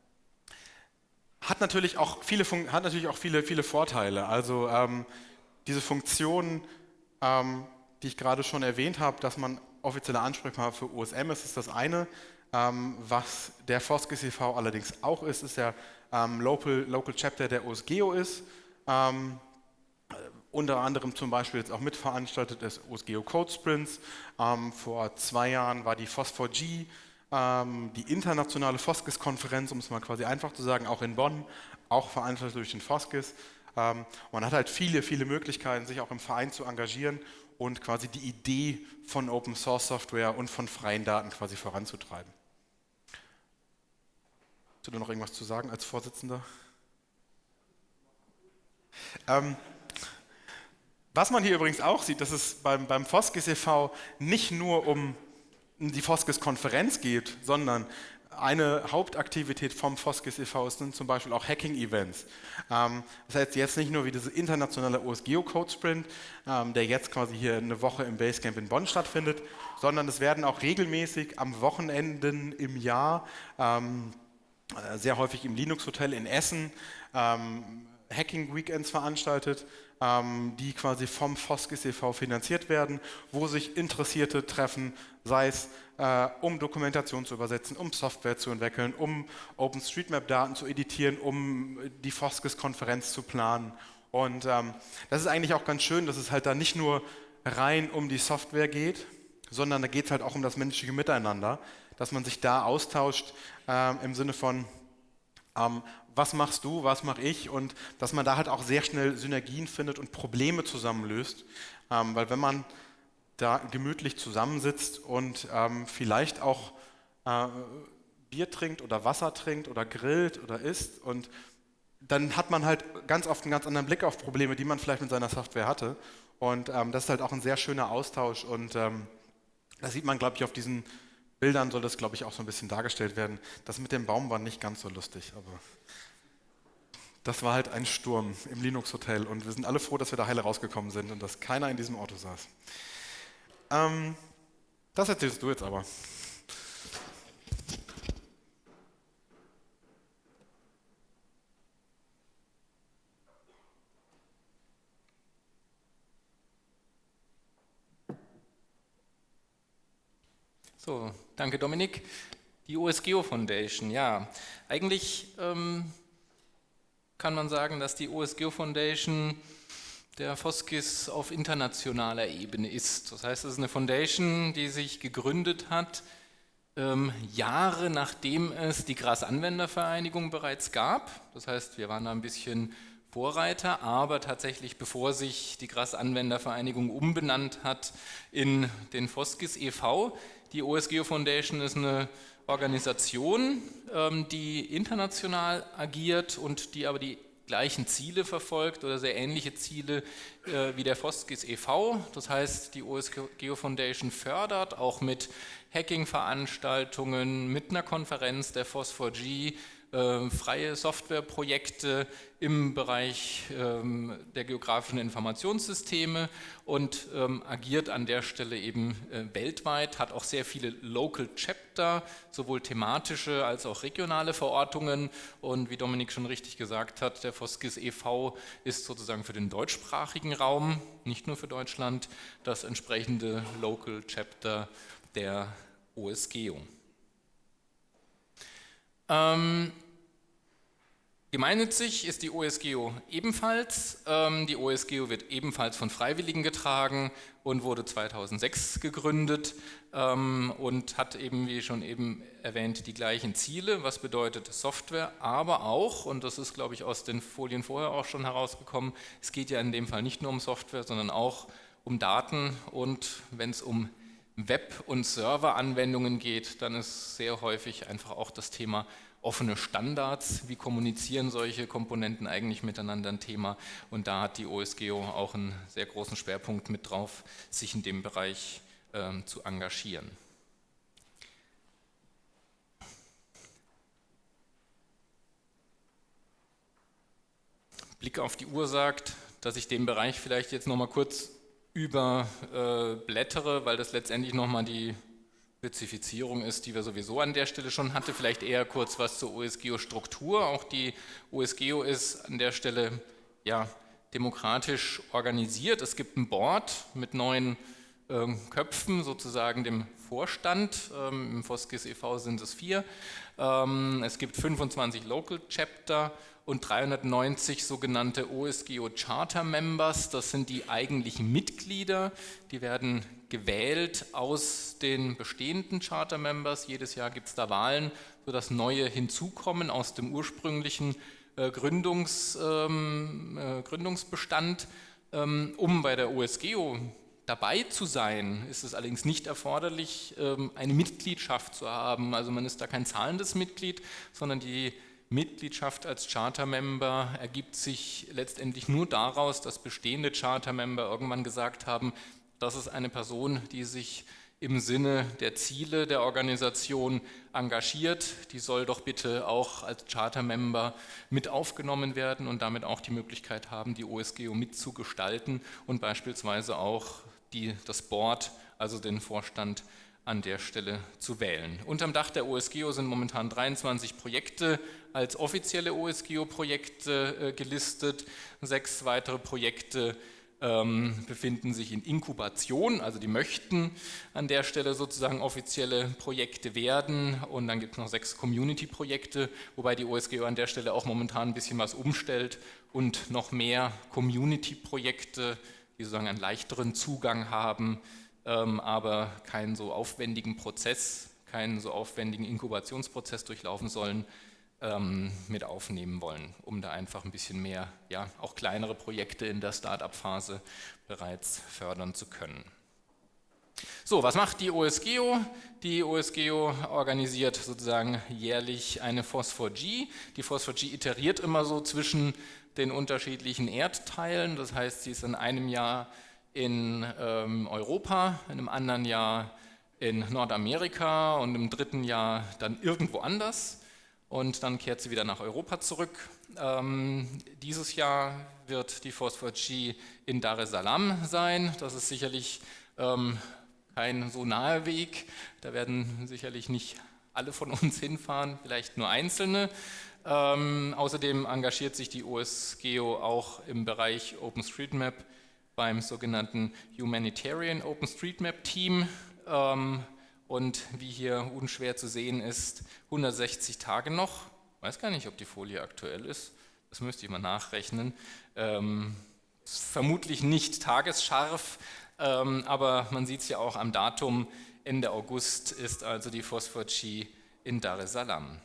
hat natürlich auch viele, hat natürlich auch viele, viele Vorteile. Also ähm, diese Funktion, ähm, die ich gerade schon erwähnt habe, dass man offizieller Ansprechpartner für O S M ist, ist das eine. Ähm, was der Foskes e V allerdings auch ist, ist der ähm, Local, Local Chapter der O S Geo ist. Ähm, unter anderem zum Beispiel jetzt auch mitveranstaltet des OSGeo Code Sprints. Ähm, vor zwei Jahren war die F O S vier G, ähm, die internationale Foskis-Konferenz, um es mal quasi einfach zu sagen, auch in Bonn, auch veranstaltet durch den Foskis. Ähm, man hat halt viele, viele Möglichkeiten, sich auch im Verein zu engagieren und quasi die Idee von Open Source Software und von freien Daten quasi voranzutreiben. Hast du da noch irgendwas zu sagen als Vorsitzender? Ähm, was man hier übrigens auch sieht, dass es beim, beim Foskis e V nicht nur um die Foskis-Konferenz geht, sondern eine Hauptaktivität vom Foskis e V sind zum Beispiel auch Hacking-Events. Ähm, das heißt jetzt nicht nur wie dieser internationale OSGeo Code Sprint, ähm, der jetzt quasi hier eine Woche im Basecamp in Bonn stattfindet, sondern es werden auch regelmäßig am Wochenenden im Jahr, ähm, sehr häufig im Linux Hotel in Essen, ähm, Hacking-Weekends veranstaltet, ähm, die quasi vom Foskis e V finanziert werden, wo sich Interessierte treffen, sei es äh, um Dokumentation zu übersetzen, um Software zu entwickeln, um OpenStreetMap-Daten zu editieren, um die Foskis-Konferenz zu planen. Und ähm, das ist eigentlich auch ganz schön, dass es halt da nicht nur rein um die Software geht, sondern da geht es halt auch um das menschliche Miteinander, dass man sich da austauscht ähm, im Sinne von ähm, was machst du, was mache ich, und dass man da halt auch sehr schnell Synergien findet und Probleme zusammenlöst, ähm, weil wenn man da gemütlich zusammensitzt und ähm, vielleicht auch äh, Bier trinkt oder Wasser trinkt oder grillt oder isst, und dann hat man halt ganz oft einen ganz anderen Blick auf Probleme, die man vielleicht mit seiner Software hatte, und ähm, das ist halt auch ein sehr schöner Austausch, und ähm, das sieht man, glaube ich, auf diesen Bildern soll das, glaube ich, auch so ein bisschen dargestellt werden. Das mit dem Baum war nicht ganz so lustig, aber das war halt ein Sturm im Linux Hotel, und wir sind alle froh, dass wir da heile rausgekommen sind und dass keiner in diesem Auto saß. Ähm, das erzählst du jetzt aber. So, danke Dominik. Die OSGeo Foundation, ja, eigentlich ähm, kann man sagen, dass die OSGeo Foundation der Foskis auf internationaler Ebene ist. Das heißt, es ist eine Foundation, die sich gegründet hat, ähm, Jahre nachdem es die G R A S-Anwendervereinigung bereits gab. Das heißt, wir waren da ein bisschen Vorreiter, aber tatsächlich bevor sich die G R A S-Anwendervereinigung umbenannt hat in den Foskis e V. Die OSGeo Foundation ist eine Organisation, ähm, die international agiert und die aber die gleichen Ziele verfolgt oder sehr ähnliche Ziele äh, wie der Foskis e V. Das heißt, die OSGeo Foundation fördert auch mit Hacking-Veranstaltungen, mit einer Konferenz der F O S vier G äh, freie Softwareprojekte im Bereich ähm, der geografischen Informationssysteme und ähm, agiert an der Stelle eben äh, weltweit, hat auch sehr viele Local Chapter, sowohl thematische als auch regionale Verortungen, und wie Dominik schon richtig gesagt hat, der Foskis e V ist sozusagen für den deutschsprachigen Raum, nicht nur für Deutschland, das entsprechende Local Chapter der OSGeo. Ähm, Gemeinnützig ist die OSGeo ebenfalls. Ähm, die OSGeo wird ebenfalls von Freiwilligen getragen und wurde zweitausendsechs gegründet ähm, und hat eben, wie schon eben erwähnt, die gleichen Ziele, was bedeutet Software, aber auch, und das ist, glaube ich, aus den Folien vorher auch schon herausgekommen, es geht ja in dem Fall nicht nur um Software, sondern auch um Daten, und wenn es um Web- und Serveranwendungen geht, dann ist sehr häufig einfach auch das Thema offene Standards, wie kommunizieren solche Komponenten eigentlich miteinander, ein Thema, und da hat die OSGeo auch einen sehr großen Schwerpunkt mit drauf, sich in dem Bereich ähm, zu engagieren. Blick auf die Uhr sagt, dass ich den Bereich vielleicht jetzt noch mal kurz überblättere, äh, weil das letztendlich noch mal die Spezifizierung ist, die wir sowieso an der Stelle schon hatte. Vielleicht eher kurz was zur OSGeo-Struktur. Auch die OSGeo ist an der Stelle ja, demokratisch organisiert. Es gibt ein Board mit neun ähm, Köpfen, sozusagen dem Vorstand. Ähm, Im Foskis e V sind es vier. Ähm, es gibt fünfundzwanzig Local Chapter und dreihundertneunzig sogenannte O S G O Charter Members. Das sind die eigentlichen Mitglieder. Die werden gewählt aus den bestehenden Charter Members. Jedes Jahr gibt es da Wahlen, sodass neue hinzukommen aus dem ursprünglichen äh, Gründungs, ähm, äh, Gründungsbestand. Ähm, um bei der O S G O dabei zu sein, ist es allerdings nicht erforderlich, ähm, eine Mitgliedschaft zu haben. Also man ist da kein zahlendes Mitglied, sondern die Mitgliedschaft als Charter-Member ergibt sich letztendlich nur daraus, dass bestehende Charter-Member irgendwann gesagt haben, das ist eine Person, die sich im Sinne der Ziele der Organisation engagiert, die soll doch bitte auch als Charter-Member mit aufgenommen werden und damit auch die Möglichkeit haben, die O S G O mitzugestalten und beispielsweise auch die, das Board, also den Vorstand, an der Stelle zu wählen. Unterm Dach der O S G O sind momentan dreiundzwanzig Projekte als offizielle O S G O-Projekte äh, gelistet. Sechs weitere Projekte ähm, befinden sich in Inkubation, also die möchten an der Stelle sozusagen offizielle Projekte werden. Und dann gibt es noch sechs Community-Projekte, wobei die O S G O an der Stelle auch momentan ein bisschen was umstellt und noch mehr Community-Projekte, die sozusagen einen leichteren Zugang haben, aber keinen so aufwendigen Prozess, keinen so aufwendigen Inkubationsprozess durchlaufen sollen, ähm, mit aufnehmen wollen, um da einfach ein bisschen mehr, ja, auch kleinere Projekte in der Start-up-Phase bereits fördern zu können. So, was macht die O S G O? Die O S G O organisiert sozusagen jährlich eine Phosphor G. Die Phosphor G iteriert immer so zwischen den unterschiedlichen Erdteilen, das heißt, sie ist in einem Jahr in ähm, Europa, in einem anderen Jahr in Nordamerika und im dritten Jahr dann irgendwo anders und dann kehrt sie wieder nach Europa zurück. Ähm, dieses Jahr wird die Phosphor G in Dar es Salaam sein. Das ist sicherlich ähm, kein so naher Weg, da werden sicherlich nicht alle von uns hinfahren, vielleicht nur Einzelne. Ähm, außerdem engagiert sich die O S G O auch im Bereich OpenStreetMap beim sogenannten Humanitarian OpenStreetMap Team ähm, und wie hier unschwer zu sehen ist, hundertsechzig Tage noch, ich weiß gar nicht, ob die Folie aktuell ist, das müsste ich mal nachrechnen, ähm, vermutlich nicht tagesscharf, ähm, aber man sieht es ja auch am Datum, Ende August ist also die Phosphor G in Dar es Salaam.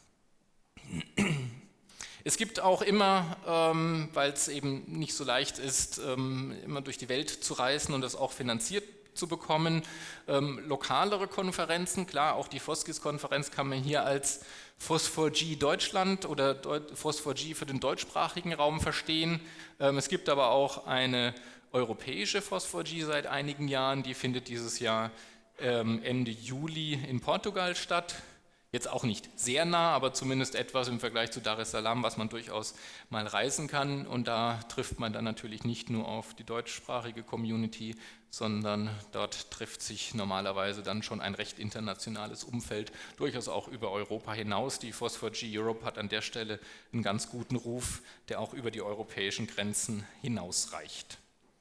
Es gibt auch immer, ähm, weil es eben nicht so leicht ist, ähm, immer durch die Welt zu reisen und das auch finanziert zu bekommen, ähm, lokalere Konferenzen. Klar, auch die Foskis-Konferenz kann man hier als Phosphor G Deutschland oder Deut- Phosphor G für den deutschsprachigen Raum verstehen. Ähm, es gibt aber auch eine europäische Phosphor G seit einigen Jahren, die findet dieses Jahr ähm, Ende Juli in Portugal statt. Jetzt auch nicht sehr nah, aber zumindest etwas im Vergleich zu Dar es Salaam, was man durchaus mal reisen kann. Und da trifft man dann natürlich nicht nur auf die deutschsprachige Community, sondern dort trifft sich normalerweise dann schon ein recht internationales Umfeld, durchaus auch über Europa hinaus. Die Phosphor G Europe hat an der Stelle einen ganz guten Ruf, der auch über die europäischen Grenzen hinausreicht.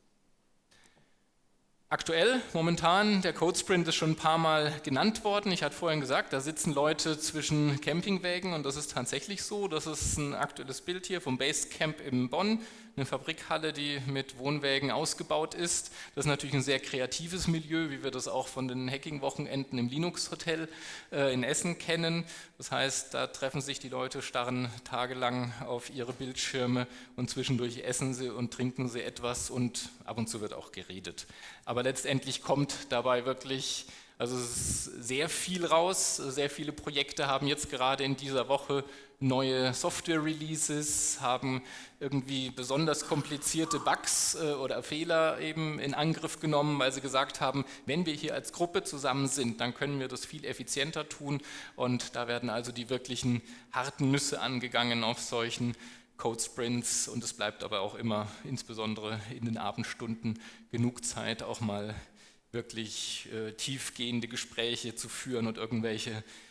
Aktuell, momentan, der Codesprint ist schon ein paar Mal genannt worden. Ich hatte vorhin gesagt, da sitzen Leute zwischen Campingwägen und das ist tatsächlich so. Das ist ein aktuelles Bild hier vom Basecamp in Bonn, eine Fabrikhalle, die mit Wohnwägen ausgebaut ist. Das ist natürlich ein sehr kreatives Milieu, wie wir das auch von den Hacking-Wochenenden im Linux-Hotel äh, in Essen kennen. Das heißt, da treffen sich die Leute, starren tagelang auf ihre Bildschirme und zwischendurch essen sie und trinken sie etwas und ab und zu wird auch geredet. Aber letztendlich kommt dabei wirklich, also es ist sehr viel raus, sehr viele Projekte haben jetzt gerade in dieser Woche neue Software-Releases, haben irgendwie besonders komplizierte Bugs äh, oder Fehler eben in Angriff genommen, weil sie gesagt haben, wenn wir hier als Gruppe zusammen sind, dann können wir das viel effizienter tun und da werden also die wirklichen harten Nüsse angegangen auf solchen Code-Sprints und es bleibt aber auch immer, insbesondere in den Abendstunden, genug Zeit, auch mal wirklich äh, tiefgehende Gespräche zu führen und irgendwelche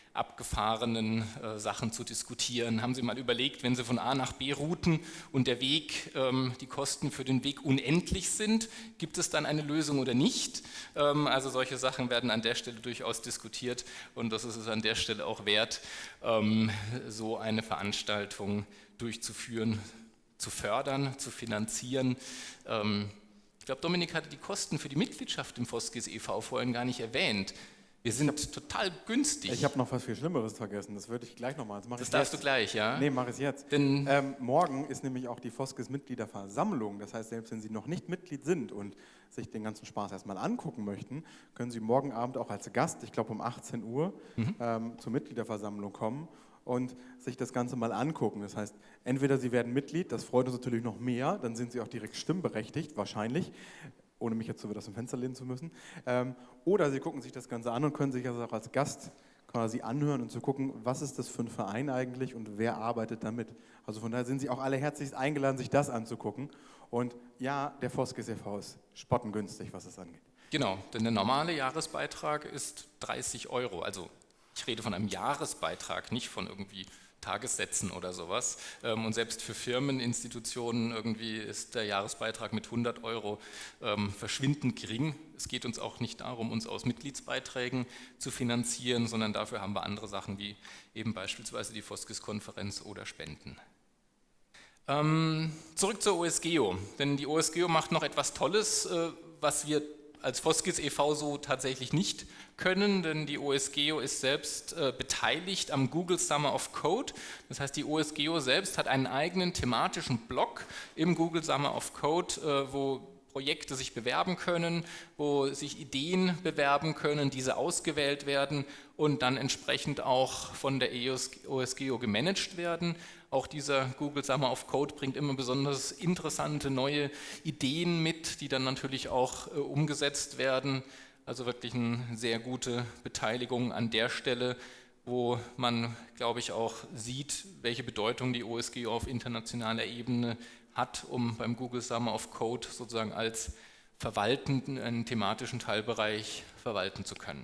abgefahrenen äh, Sachen zu diskutieren. Haben Sie mal überlegt, wenn Sie von A nach B routen und der Weg, ähm, die Kosten für den Weg unendlich sind, gibt es dann eine Lösung oder nicht? Ähm, also solche Sachen werden an der Stelle durchaus diskutiert und das ist es an der Stelle auch wert, ähm, so eine Veranstaltung durchzuführen, zu fördern, zu finanzieren. Ähm, ich glaube, Dominik hatte die Kosten für die Mitgliedschaft im Foskis e V vorhin gar nicht erwähnt. Wir sind hab, total günstig. Ich habe noch was viel Schlimmeres vergessen, das würde ich gleich nochmal. Das, das darfst jetzt. du gleich, ja? Nee, mache ich jetzt. Denn ähm, morgen ist nämlich auch die Foskis Mitgliederversammlung. Das heißt, selbst wenn Sie noch nicht Mitglied sind und sich den ganzen Spaß erstmal angucken möchten, können Sie morgen Abend auch als Gast, ich glaube um achtzehn Uhr, mhm. ähm, zur Mitgliederversammlung kommen und sich das Ganze mal angucken. Das heißt, entweder Sie werden Mitglied, das freut uns natürlich noch mehr, dann sind Sie auch direkt stimmberechtigt, wahrscheinlich, ohne mich jetzt so wieder aus dem Fenster lehnen zu müssen. Ähm, oder Sie gucken sich das Ganze an und können sich das auch als Gast quasi anhören und zu gucken, was ist das für ein Verein eigentlich und wer arbeitet damit. Also von daher sind Sie auch alle herzlichst eingeladen, sich das anzugucken. Und ja, der Foskis e V ist spottengünstig, was es angeht. Genau, denn der normale Jahresbeitrag ist dreißig Euro. Also ich rede von einem Jahresbeitrag, nicht von irgendwie Tagessätzen oder sowas. Und selbst für Firmen, Institutionen irgendwie ist der Jahresbeitrag mit hundert Euro ähm, verschwindend gering. Es geht uns auch nicht darum, uns aus Mitgliedsbeiträgen zu finanzieren, sondern dafür haben wir andere Sachen wie eben beispielsweise die Foskis-Konferenz oder Spenden. Ähm, zurück zur O S G O, denn die O S G O macht noch etwas Tolles, äh, was wir als Foskis e V so tatsächlich nicht können, denn die O S G O ist selbst äh, beteiligt am Google Summer of Code. Das heißt, die O S G O selbst hat einen eigenen thematischen Blog im Google Summer of Code, äh, wo Projekte sich bewerben können, wo sich Ideen bewerben können, diese ausgewählt werden und dann entsprechend auch von der O S G O gemanagt werden. Auch dieser Google Summer of Code bringt immer besonders interessante neue Ideen mit, die dann natürlich auch äh, umgesetzt werden. Also wirklich eine sehr gute Beteiligung an der Stelle, wo man, glaube ich, auch sieht, welche Bedeutung die O S G O auf internationaler Ebene hat, um beim Google Summer of Code sozusagen als verwaltenden, einen thematischen Teilbereich verwalten zu können.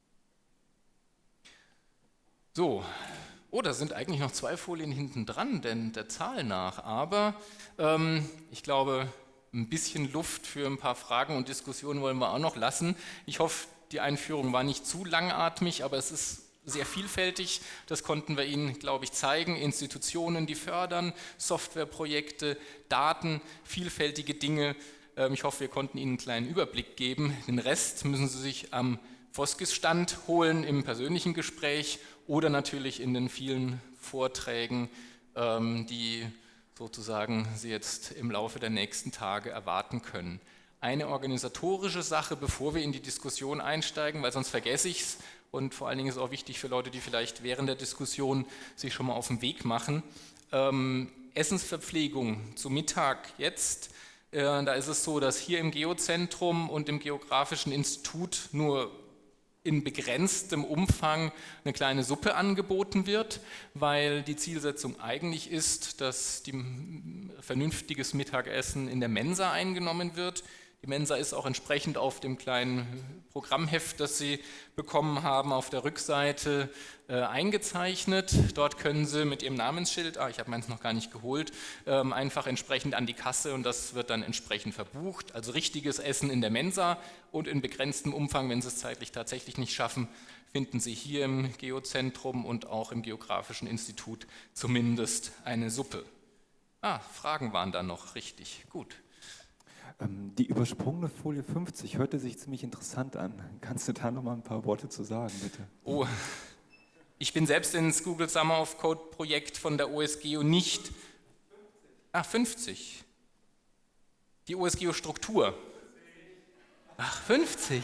So. Oh, da sind eigentlich noch zwei Folien hinten dran, denn der Zahl nach, aber ähm, ich glaube, ein bisschen Luft für ein paar Fragen und Diskussionen wollen wir auch noch lassen. Ich hoffe, die Einführung war nicht zu langatmig, aber es ist sehr vielfältig, das konnten wir Ihnen, glaube ich, zeigen. Institutionen, die fördern, Softwareprojekte, Daten, vielfältige Dinge. Ähm, ich hoffe, wir konnten Ihnen einen kleinen Überblick geben. Den Rest müssen Sie sich am Foskis-Stand holen im persönlichen Gespräch oder natürlich in den vielen Vorträgen, die sozusagen Sie jetzt im Laufe der nächsten Tage erwarten können. Eine organisatorische Sache, bevor wir in die Diskussion einsteigen, weil sonst vergesse ich es und vor allen Dingen ist es auch wichtig für Leute, die vielleicht während der Diskussion sich schon mal auf den Weg machen. Ähm, Essensverpflegung zu Mittag jetzt, äh, da ist es so, dass hier im Geozentrum und im Geografischen Institut nur in begrenztem Umfang eine kleine Suppe angeboten wird, weil die Zielsetzung eigentlich ist, dass die vernünftiges Mittagessen in der Mensa eingenommen wird. Die Mensa ist auch entsprechend auf dem kleinen Programmheft, das Sie bekommen haben, auf der Rückseite äh, eingezeichnet. Dort können Sie mit Ihrem Namensschild, ah, ich habe meins noch gar nicht geholt, ähm, einfach entsprechend an die Kasse und das wird dann entsprechend verbucht. Also richtiges Essen in der Mensa und in begrenztem Umfang, wenn Sie es zeitlich tatsächlich nicht schaffen, finden Sie hier im Geozentrum und auch im Geografischen Institut zumindest eine Suppe. Ah, Fragen waren da noch, richtig, gut. Die übersprungene Folie fünfzig hörte sich ziemlich interessant an. Kannst du da noch mal ein paar Worte zu sagen, bitte? Oh, ich bin selbst ins Google Summer of Code Projekt von der O S G O nicht... Ach, fünfzig. Die O S G O-Struktur. Ach, fünfzig.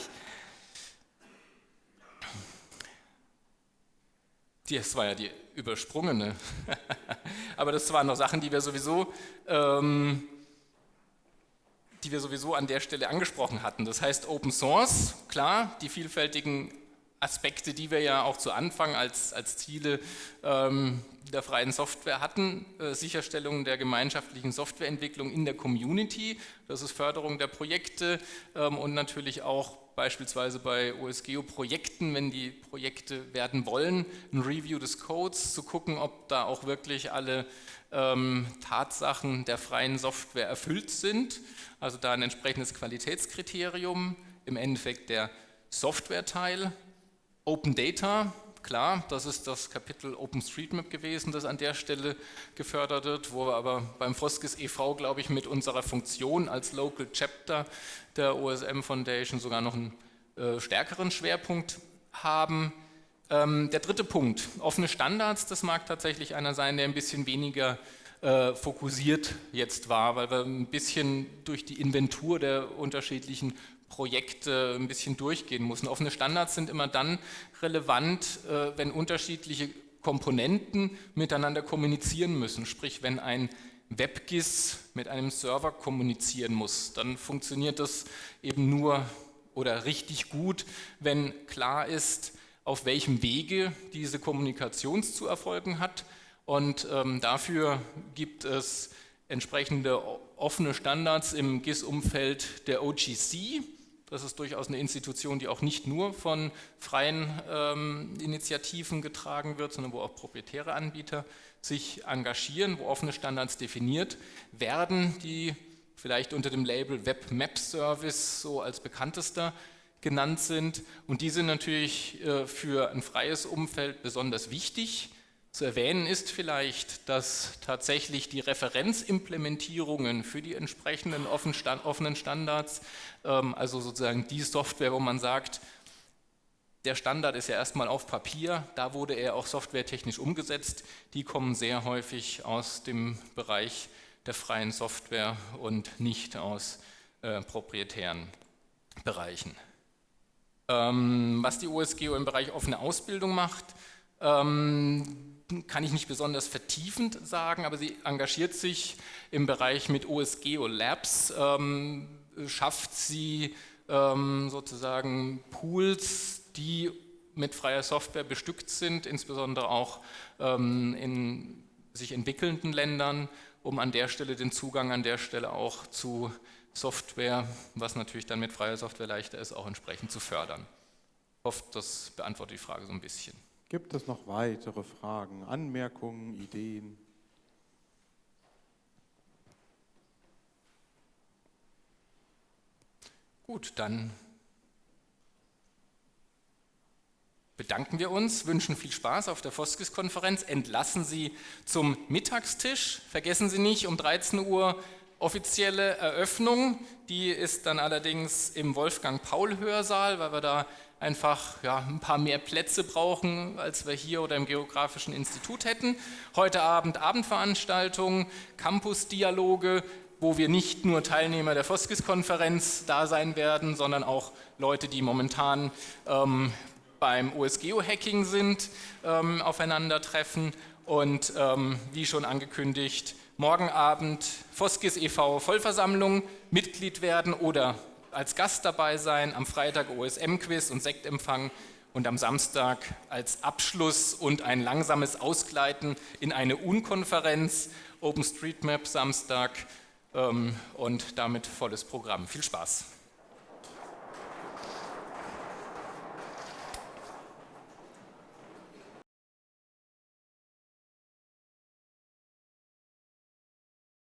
Das war ja die übersprungene. Aber das waren noch Sachen, die wir sowieso... Ähm, die wir sowieso an der Stelle angesprochen hatten. Das heißt Open Source, klar, die vielfältigen Aspekte, die wir ja auch zu Anfang als, als Ziele ähm, der freien Software hatten, äh, Sicherstellung der gemeinschaftlichen Softwareentwicklung in der Community, das ist Förderung der Projekte ähm, und natürlich auch beispielsweise bei O S Geo Projekten, wenn die Projekte werden wollen, ein Review des Codes, zu gucken, ob da auch wirklich alle ähm, Tatsachen der freien Software erfüllt sind, also da ein entsprechendes Qualitätskriterium, im Endeffekt der Software-Teil. Open Data, klar, das ist das Kapitel OpenStreetMap gewesen, das an der Stelle gefördert wird, wo wir aber beim Foskis e V, glaube ich, mit unserer Funktion als Local Chapter der O S M Foundation sogar noch einen äh, stärkeren Schwerpunkt haben. Ähm, der dritte Punkt, offene Standards, das mag tatsächlich einer sein, der ein bisschen weniger äh, fokussiert jetzt war, weil wir ein bisschen durch die Inventur der unterschiedlichen Projekte ein bisschen durchgehen mussten. Offene Standards sind immer dann relevant, äh, wenn unterschiedliche Komponenten miteinander kommunizieren müssen, sprich wenn ein WebGIS mit einem Server kommunizieren muss, dann funktioniert das eben nur oder richtig gut, wenn klar ist, auf welchem Wege diese Kommunikation zu erfolgen hat, und ähm, dafür gibt es entsprechende offene Standards im G I S-Umfeld der O G C. Das ist durchaus eine Institution, die auch nicht nur von freien ähm, Initiativen getragen wird, sondern wo auch proprietäre Anbieter sich engagieren, wo offene Standards definiert werden, die vielleicht unter dem Label Web Map Service so als bekanntester genannt sind. Und die sind natürlich äh, für ein freies Umfeld besonders wichtig. Zu erwähnen ist vielleicht, dass tatsächlich die Referenzimplementierungen für die entsprechenden offenen Standards, also sozusagen die Software, wo man sagt, der Standard ist ja erstmal auf Papier, da wurde er auch softwaretechnisch umgesetzt, die kommen sehr häufig aus dem Bereich der freien Software und nicht aus äh, proprietären Bereichen. Ähm, was die O S Geo im Bereich offene Ausbildung macht, ähm, kann ich nicht besonders vertiefend sagen, aber sie engagiert sich im Bereich mit O S Geo Labs, ähm, schafft sie ähm, sozusagen Pools, die mit freier Software bestückt sind, insbesondere auch ähm, in sich entwickelnden Ländern, um an der Stelle den Zugang an der Stelle auch zu Software, was natürlich dann mit freier Software leichter ist, auch entsprechend zu fördern. Ich hoffe, das beantwortet die Frage so ein bisschen. Gibt es noch weitere Fragen, Anmerkungen, Ideen? Gut, dann bedanken wir uns, wünschen viel Spaß auf der Foskis-Konferenz, entlassen Sie zum Mittagstisch. Vergessen Sie nicht, um dreizehn Uhr offizielle Eröffnung, die ist dann allerdings im Wolfgang-Paul-Hörsaal, weil wir da einfach ja, ein paar mehr Plätze brauchen, als wir hier oder im Geografischen Institut hätten. Heute Abend Abendveranstaltung, Campus-Dialoge, wo wir nicht nur Teilnehmer der Foskis-Konferenz da sein werden, sondern auch Leute, die momentan ähm, beim O S Geo-Hacking sind, ähm, aufeinandertreffen. Und ähm, wie schon angekündigt, morgen Abend Foskis e V Vollversammlung, Mitglied werden oder als Gast dabei sein, am Freitag O S M-Quiz und Sektempfang und am Samstag als Abschluss und ein langsames Ausgleiten in eine Unkonferenz, OpenStreetMap Samstag ähm, und damit volles Programm. Viel Spaß!